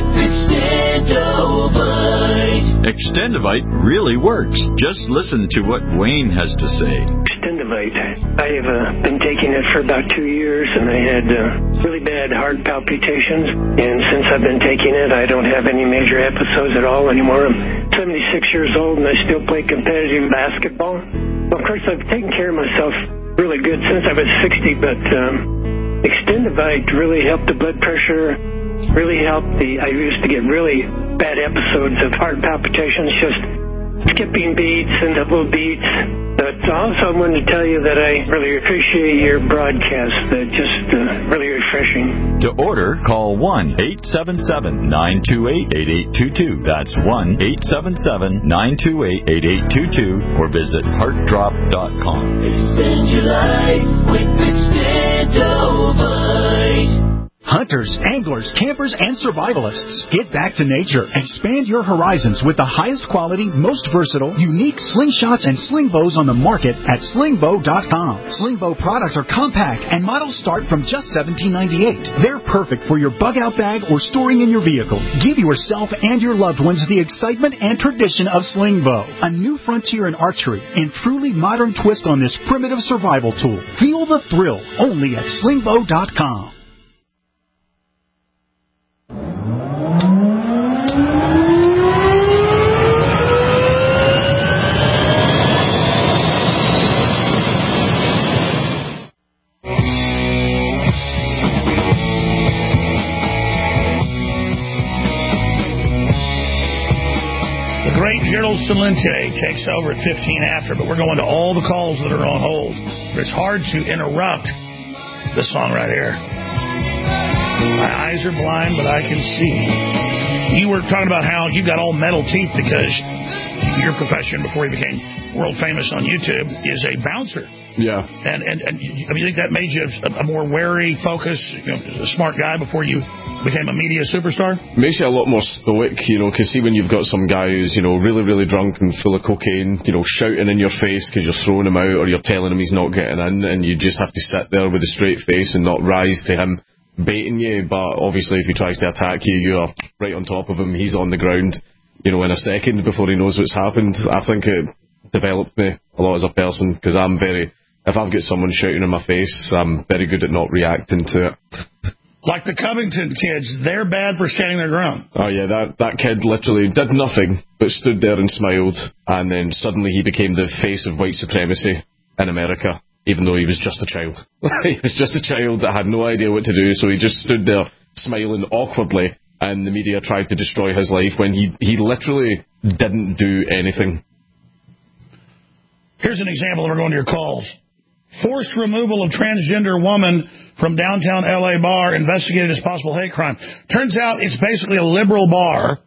Extendovite. Extendovite really works. Just listen to what Wayne has to say. Extendovite. I have uh, been taking it for about two years, and I had uh, really bad heart palpitations. And since I've been taking it, I don't have any major episodes at all anymore. I'm seventy-six years old, and I still play competitive basketball. Well, of course, I've taken care of myself really good since I was sixty, but um, Extendovite really helped the blood pressure, really helped the, I used to get really bad episodes of heart palpitations, just skipping beats and double beats. But also I wanted to tell you that I really appreciate your broadcast, uh, just uh, really refreshing. To order, call one eight seven seven, nine two eight, eight eight two two. That's one eight seven seven, nine two eight, eight eight two two or visit heart drop dot com. Extend your life with Extendovite. Hunters, anglers, campers, and survivalists. Get back to nature. Expand your horizons with the highest quality, most versatile, unique slingshots and sling bows on the market at sling bow dot com. Sling bow products are compact and models start from just seventeen ninety-eight. They're perfect for your bug-out bag or storing in your vehicle. Give yourself and your loved ones the excitement and tradition of sling bow. A new frontier in archery and truly modern twist on this primitive survival tool. Feel the thrill only at sling bow dot com. Gerald Celente takes over at fifteen after, but we're going to all the calls that are on hold. It's hard to interrupt this song right here. My eyes are blind, but I can see. You were talking about how you got all metal teeth because your profession, before you became world famous on YouTube, is a bouncer. Yeah. And, and, and I mean, you think that made you a, a more wary, focused, you know, a smart guy before you became a media superstar? Makes you a lot more stoic, you know, because see when you've got some guy who's, you know, really, really drunk and full of cocaine, you know, shouting in your face because you're throwing him out or you're telling him he's not getting in, and you just have to sit there with a straight face and not rise to him baiting you. But obviously if he tries to attack you, you're right on top of him. He's on the ground, you know, in a second before he knows what's happened. I think it developed me a lot as a person because I'm very... If I've got someone shouting in my face, I'm very good at not reacting to it. Like the Covington kids, they're bad for standing their ground. Oh, yeah, that, that kid literally did nothing but stood there and smiled, and then suddenly he became the face of white supremacy in America. even though he was just a child. He was just a child that had no idea what to do, so he just stood there smiling awkwardly, and the media tried to destroy his life when he, he literally didn't do anything. Here's an example, and we're going to your calls. Forced removal of transgender woman from downtown L A bar investigated as possible hate crime. Turns out it's basically a liberal bar.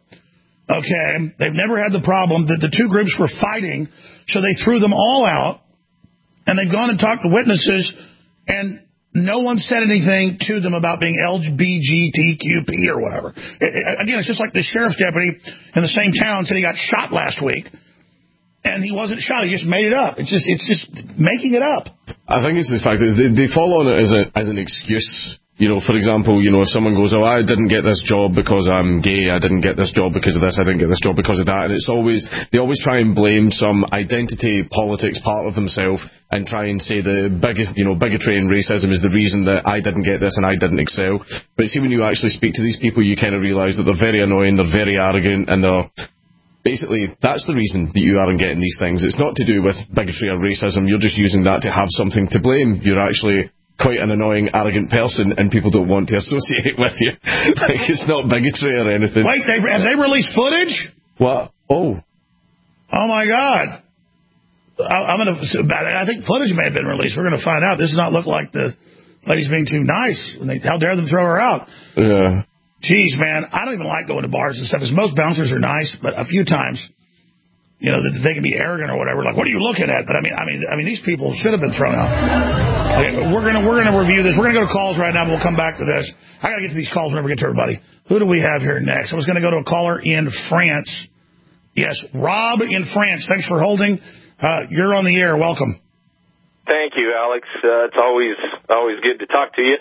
Okay, they've never had the problem that the two groups were fighting, so they threw them all out, and they've gone and talked to witnesses, and no one said anything to them about being L G B T Q P or whatever. It, it, again, it's just like the sheriff's deputy in the same town said he got shot last week, and he wasn't shot. He just made it up. It's just it's just making it up. I think it's the fact that they, they fall on it as, a, as an excuse. You know, for example, you know, if someone goes, oh, I didn't get this job because I'm gay, I didn't get this job because of this, I didn't get this job because of that, and it's always, they always try and blame some identity politics part of themselves and try and say the big, you know, bigotry and racism is the reason that I didn't get this and I didn't excel. But see, when you actually speak to these people, you kind of realise that they're very annoying, they're very arrogant, and they're basically, that's the reason that you aren't getting these things. It's not to do with bigotry or racism, you're just using that to have something to blame. You're actually quite an annoying, arrogant person, and people don't want to associate with you. Like, it's not bigotry or anything. Wait, they, have they released footage? What? Oh. Oh, my God. I, I'm gonna. I think footage may have been released. We're going to find out. This does not look like the lady's being too nice. When they, how dare them throw her out? Yeah. Jeez, man, I don't even like going to bars and stuff, because most bouncers are nice, but a few times, you know, they can be arrogant or whatever. Like, what are you looking at? But I mean, I mean, I mean, these people should have been thrown out. Okay, we're gonna we're gonna review this. We're gonna go to calls right now. But we'll come back to this. I gotta get to these calls whenever we get to everybody. Who do we have here next? I was gonna go to a caller in France. Yes, Rob in France. Thanks for holding. Uh, you're on the air. Welcome. Thank you, Alex. Uh, it's always always good to talk to you.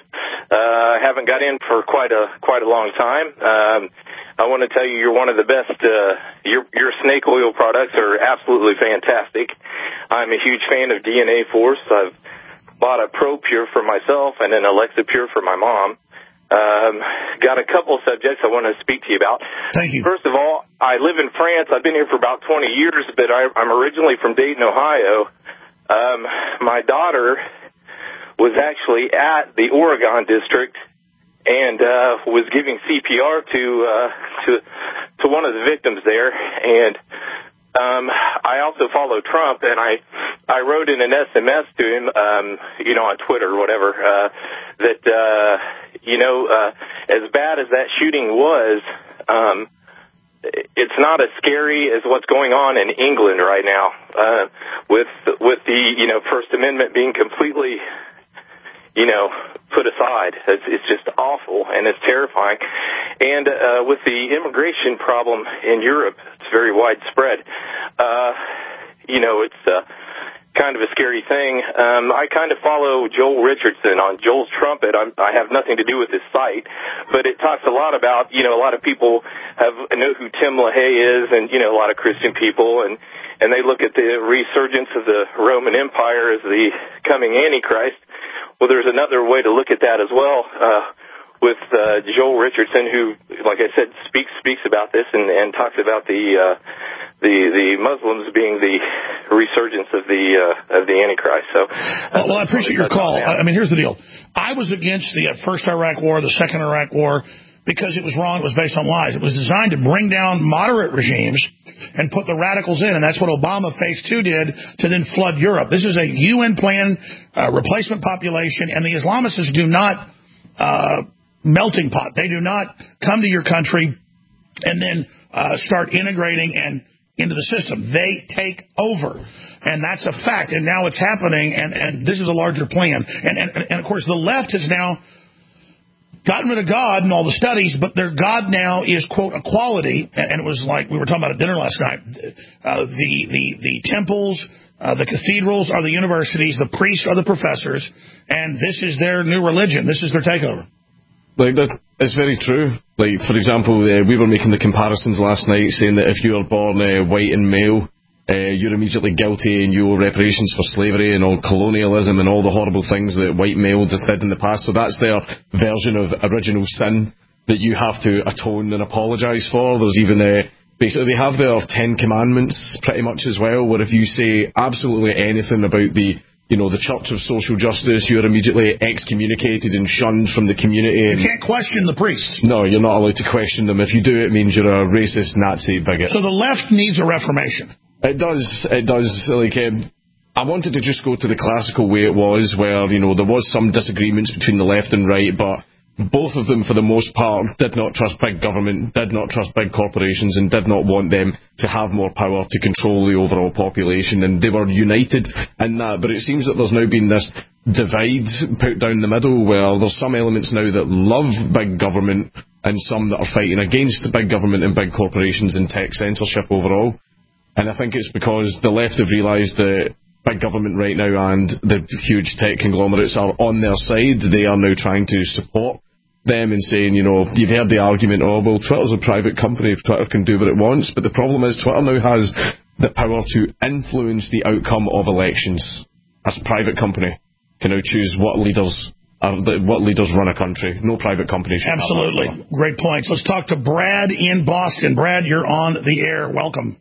I uh, haven't got in for quite a quite a long time. Um, I want to tell you, you're one of the best. Uh, your your snake oil products are absolutely fantastic. I'm a huge fan of D N A Force. I've bought a Pro Pure for myself and an Alexa Pure for my mom. Um, got a couple subjects I want to speak to you about. Thank you. First of all, I live in France. I've been here for about twenty years, but I, I'm originally from Dayton, Ohio. Um, my daughter was actually at the Oregon district and uh, was giving C P R to uh, to to one of the victims there. And um, I also follow Trump, and I I wrote in an S M S to him, um, you know, on Twitter or whatever, uh, that uh, you know, uh, as bad as that shooting was, um, it's not as scary as what's going on in England right now, uh, with with the you know First Amendment being completely, you know, put aside. It's, it's just awful and it's terrifying. And uh, with the immigration problem in Europe, it's very widespread. Uh, you know, it's uh, kind of a scary thing. Um, I kind of follow Joel Richardson on Joel's Trumpet. I'm, I have nothing to do with his site, but it talks a lot about, you know, a lot of people have know who Tim LaHaye is, and, you know, a lot of Christian people, and, and they look at the resurgence of the Roman Empire as the coming Antichrist. Well, there's another way to look at that as well, uh, with uh, Joel Richardson, who, like I said, speaks speaks about this and, and talks about the uh, the the Muslims being the resurgence of the uh, of the Antichrist. So, uh, well, I appreciate your call. I mean, here's the deal: I was against the uh, first Iraq War, the second Iraq War, because it was wrong. It was based on lies. It was designed to bring down moderate regimes and put the radicals in, and that's what Obama Phase Two did to then flood Europe. This is a U N plan, uh, replacement population, and the Islamists do not. Uh, melting pot. They do not come to your country and then uh, start integrating and into the system. They take over, and that's a fact. And now it's happening, and, and this is a larger plan. And, and and of course, the left has now gotten rid of God and all the studies, but their God now is, quote, equality. And it was like we were talking about at dinner last night. Uh, the the the temples. Uh, the cathedrals are the universities. The priests are the professors, and this is their new religion. This is their takeover. Like, that, it's very true. Like, for example, uh, we were making the comparisons last night, saying that if you are born uh, white and male, uh, you're immediately guilty and you owe reparations for slavery and all colonialism and all the horrible things that white males did in the past. So that's their version of original sin that you have to atone and apologise for. There's even, uh, basically, they have their Ten Commandments pretty much as well, where if you say absolutely anything about the you know, the Church of Social Justice, you're immediately excommunicated and shunned from the community. You can't question the priests. No, you're not allowed to question them. If you do, it means you're a racist Nazi bigot. So the left needs a reformation. It does. It does. Like, um, I wanted to just go to the classical way it was, where, you know, there was some disagreements between the left and right, but both of them, for the most part, did not trust big government, did not trust big corporations, and did not want them to have more power to control the overall population, and they were united in that. But it seems that there's now been this divide put down the middle, where there's some elements now that love big government, and some that are fighting against the big government and big corporations and tech censorship overall. And I think it's because the left have realised that big government right now and the huge tech conglomerates are on their side. They are now trying to support them and saying, you know, you've heard the argument, oh, well, Twitter's a private company, Twitter can do what it wants, but the problem is Twitter now has the power to influence the outcome of elections. As a private company, can now choose what leaders are, what leaders run a country. No private company should. Absolutely. Great points. Let's talk to Brad in Boston. Brad, you're on the air. Welcome.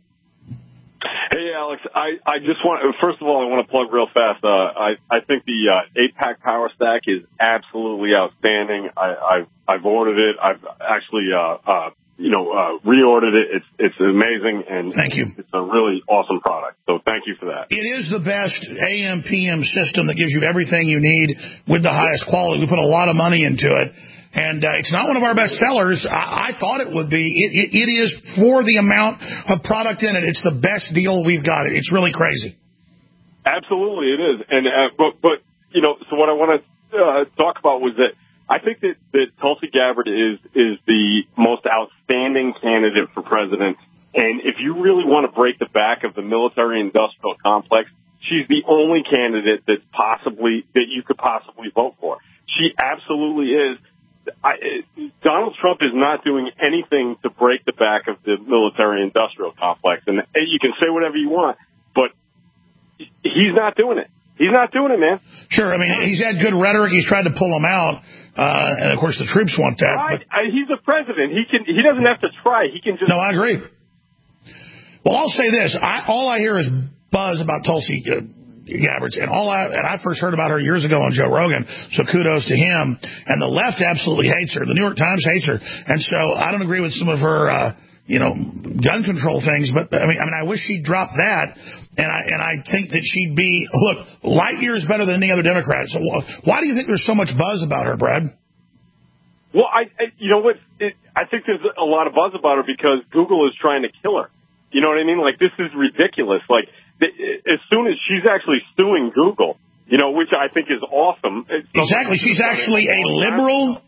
Hey, Alex, I, I just want, first of all, I want to plug real fast. Uh, I, I think the uh, eight pack Power Stack is absolutely outstanding. I, I've, I've ordered it. I've actually, uh, uh, you know, uh, reordered it. It's, it's amazing. And thank you. It's a really awesome product. So thank you for that. It is the best A M P M system that gives you everything you need with the highest quality. We put a lot of money into it. And uh, it's not one of our best sellers. I, I thought it would be. It, it, it is, for the amount of product in it, it's the best deal we've got. It's really crazy. Absolutely, it is. And uh, but but you know, so what I want to uh, talk about was that I think that, that Tulsi Gabbard is is the most outstanding candidate for president. And if you really want to break the back of the military-industrial complex, she's the only candidate that's possibly that you could possibly vote for. She absolutely is. I, Donald Trump is not doing anything to break the back of the military-industrial complex. And you can say whatever you want, but he's not doing it. He's not doing it, man. Sure. I mean, he's had good rhetoric. He's tried to pull them out. Uh, and, of course, the troops want that. Right. I, he's the president. He can. He doesn't have to try. He can just... No, I agree. Well, I'll say this. I, all I hear is buzz about Tulsi uh, Gabbard, and all I, and I first heard about her years ago on Joe Rogan, so kudos to him. And the left absolutely hates her. The New York Times hates her. And so I don't agree with some of her, uh, you know, gun control things, but I mean, I mean, I wish she'd drop that. And I, and I think that she'd be, look, light years better than any other Democrat. So why do you think there's so much buzz about her, Brad? Well, I, I you know what, it, I think there's a lot of buzz about her because Google is trying to kill her. You know what I mean? Like, this is ridiculous. Like, as soon as she's actually suing Google, you know, which I think is awesome. Exactly. She's actually a liberal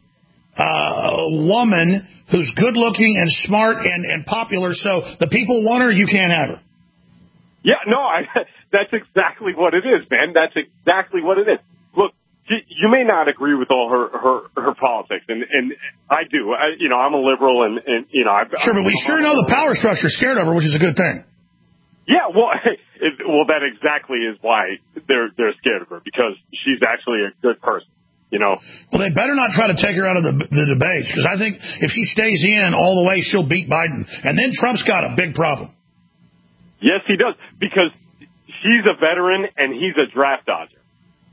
uh, woman who's good-looking and smart and, and popular, so the people want her, you can't have her. Yeah, no, I, that's exactly what it is, man. That's exactly what it is. Look, you may not agree with all her her, her politics, and, and I do. I, you know, I'm a liberal, and, and you know, I've, sure, but we sure know the power structure is scared of her, which is a good thing. Yeah, well, it, well, that exactly is why they're they're scared of her, because she's actually a good person. You know. Well, they better not try to take her out of the the debates, because I think if she stays in all the way, she'll beat Biden, and then Trump's got a big problem. Yes, he does, because she's a veteran and he's a draft dodger.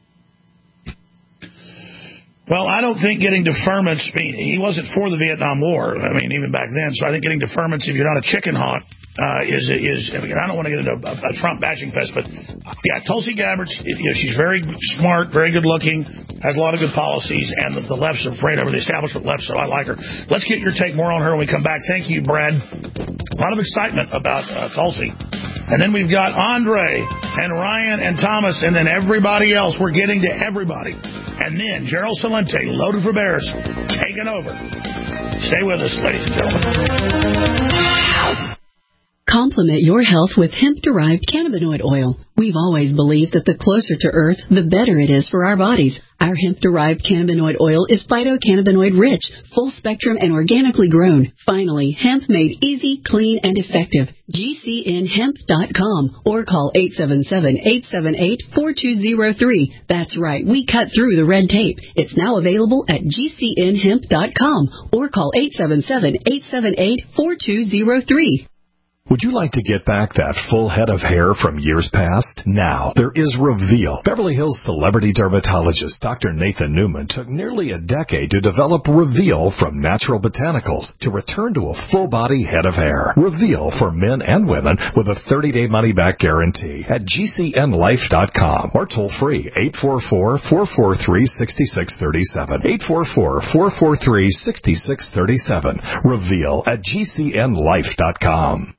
Well, I don't think getting deferments, I mean, he wasn't for the Vietnam War, I mean, even back then, so I think getting deferments, if you're not a chicken hawk, uh, is, is I mean, I don't want to get into a, a Trump bashing fest, but yeah, Tulsi Gabbard, you know, she's very smart, very good looking, has a lot of good policies, and the, the left's afraid of her, the establishment left, so I like her. Let's get your take more on her when we come back. Thank you, Brad. A lot of excitement about uh, Tulsi. And then we've got Andre and Ryan and Thomas and then everybody else. We're getting to everybody. And then Gerald Celente, loaded for bears, taking over. Stay with us, ladies and gentlemen. Complement your health with hemp-derived cannabinoid oil. We've always believed that the closer to Earth, the better it is for our bodies. Our hemp-derived cannabinoid oil is phytocannabinoid-rich, full-spectrum, and organically grown. Finally, hemp made easy, clean, and effective. G C N hemp dot com or call eight seven seven, eight seven eight, four two zero three. That's right, we cut through the red tape. It's now available at G C N hemp dot com or call eight seven seven, eight seven eight, four two zero three. Would you like to get back that full head of hair from years past? Now, there is Reveal. Beverly Hills celebrity dermatologist Doctor Nathan Newman took nearly a decade to develop Reveal from natural botanicals to return to a full-body head of hair. Reveal for men and women with a thirty-day money-back guarantee at G C N life dot com or toll free eight four four, four four three, six six three seven. eight four four, four four three, six six three seven. Reveal at G C N life dot com.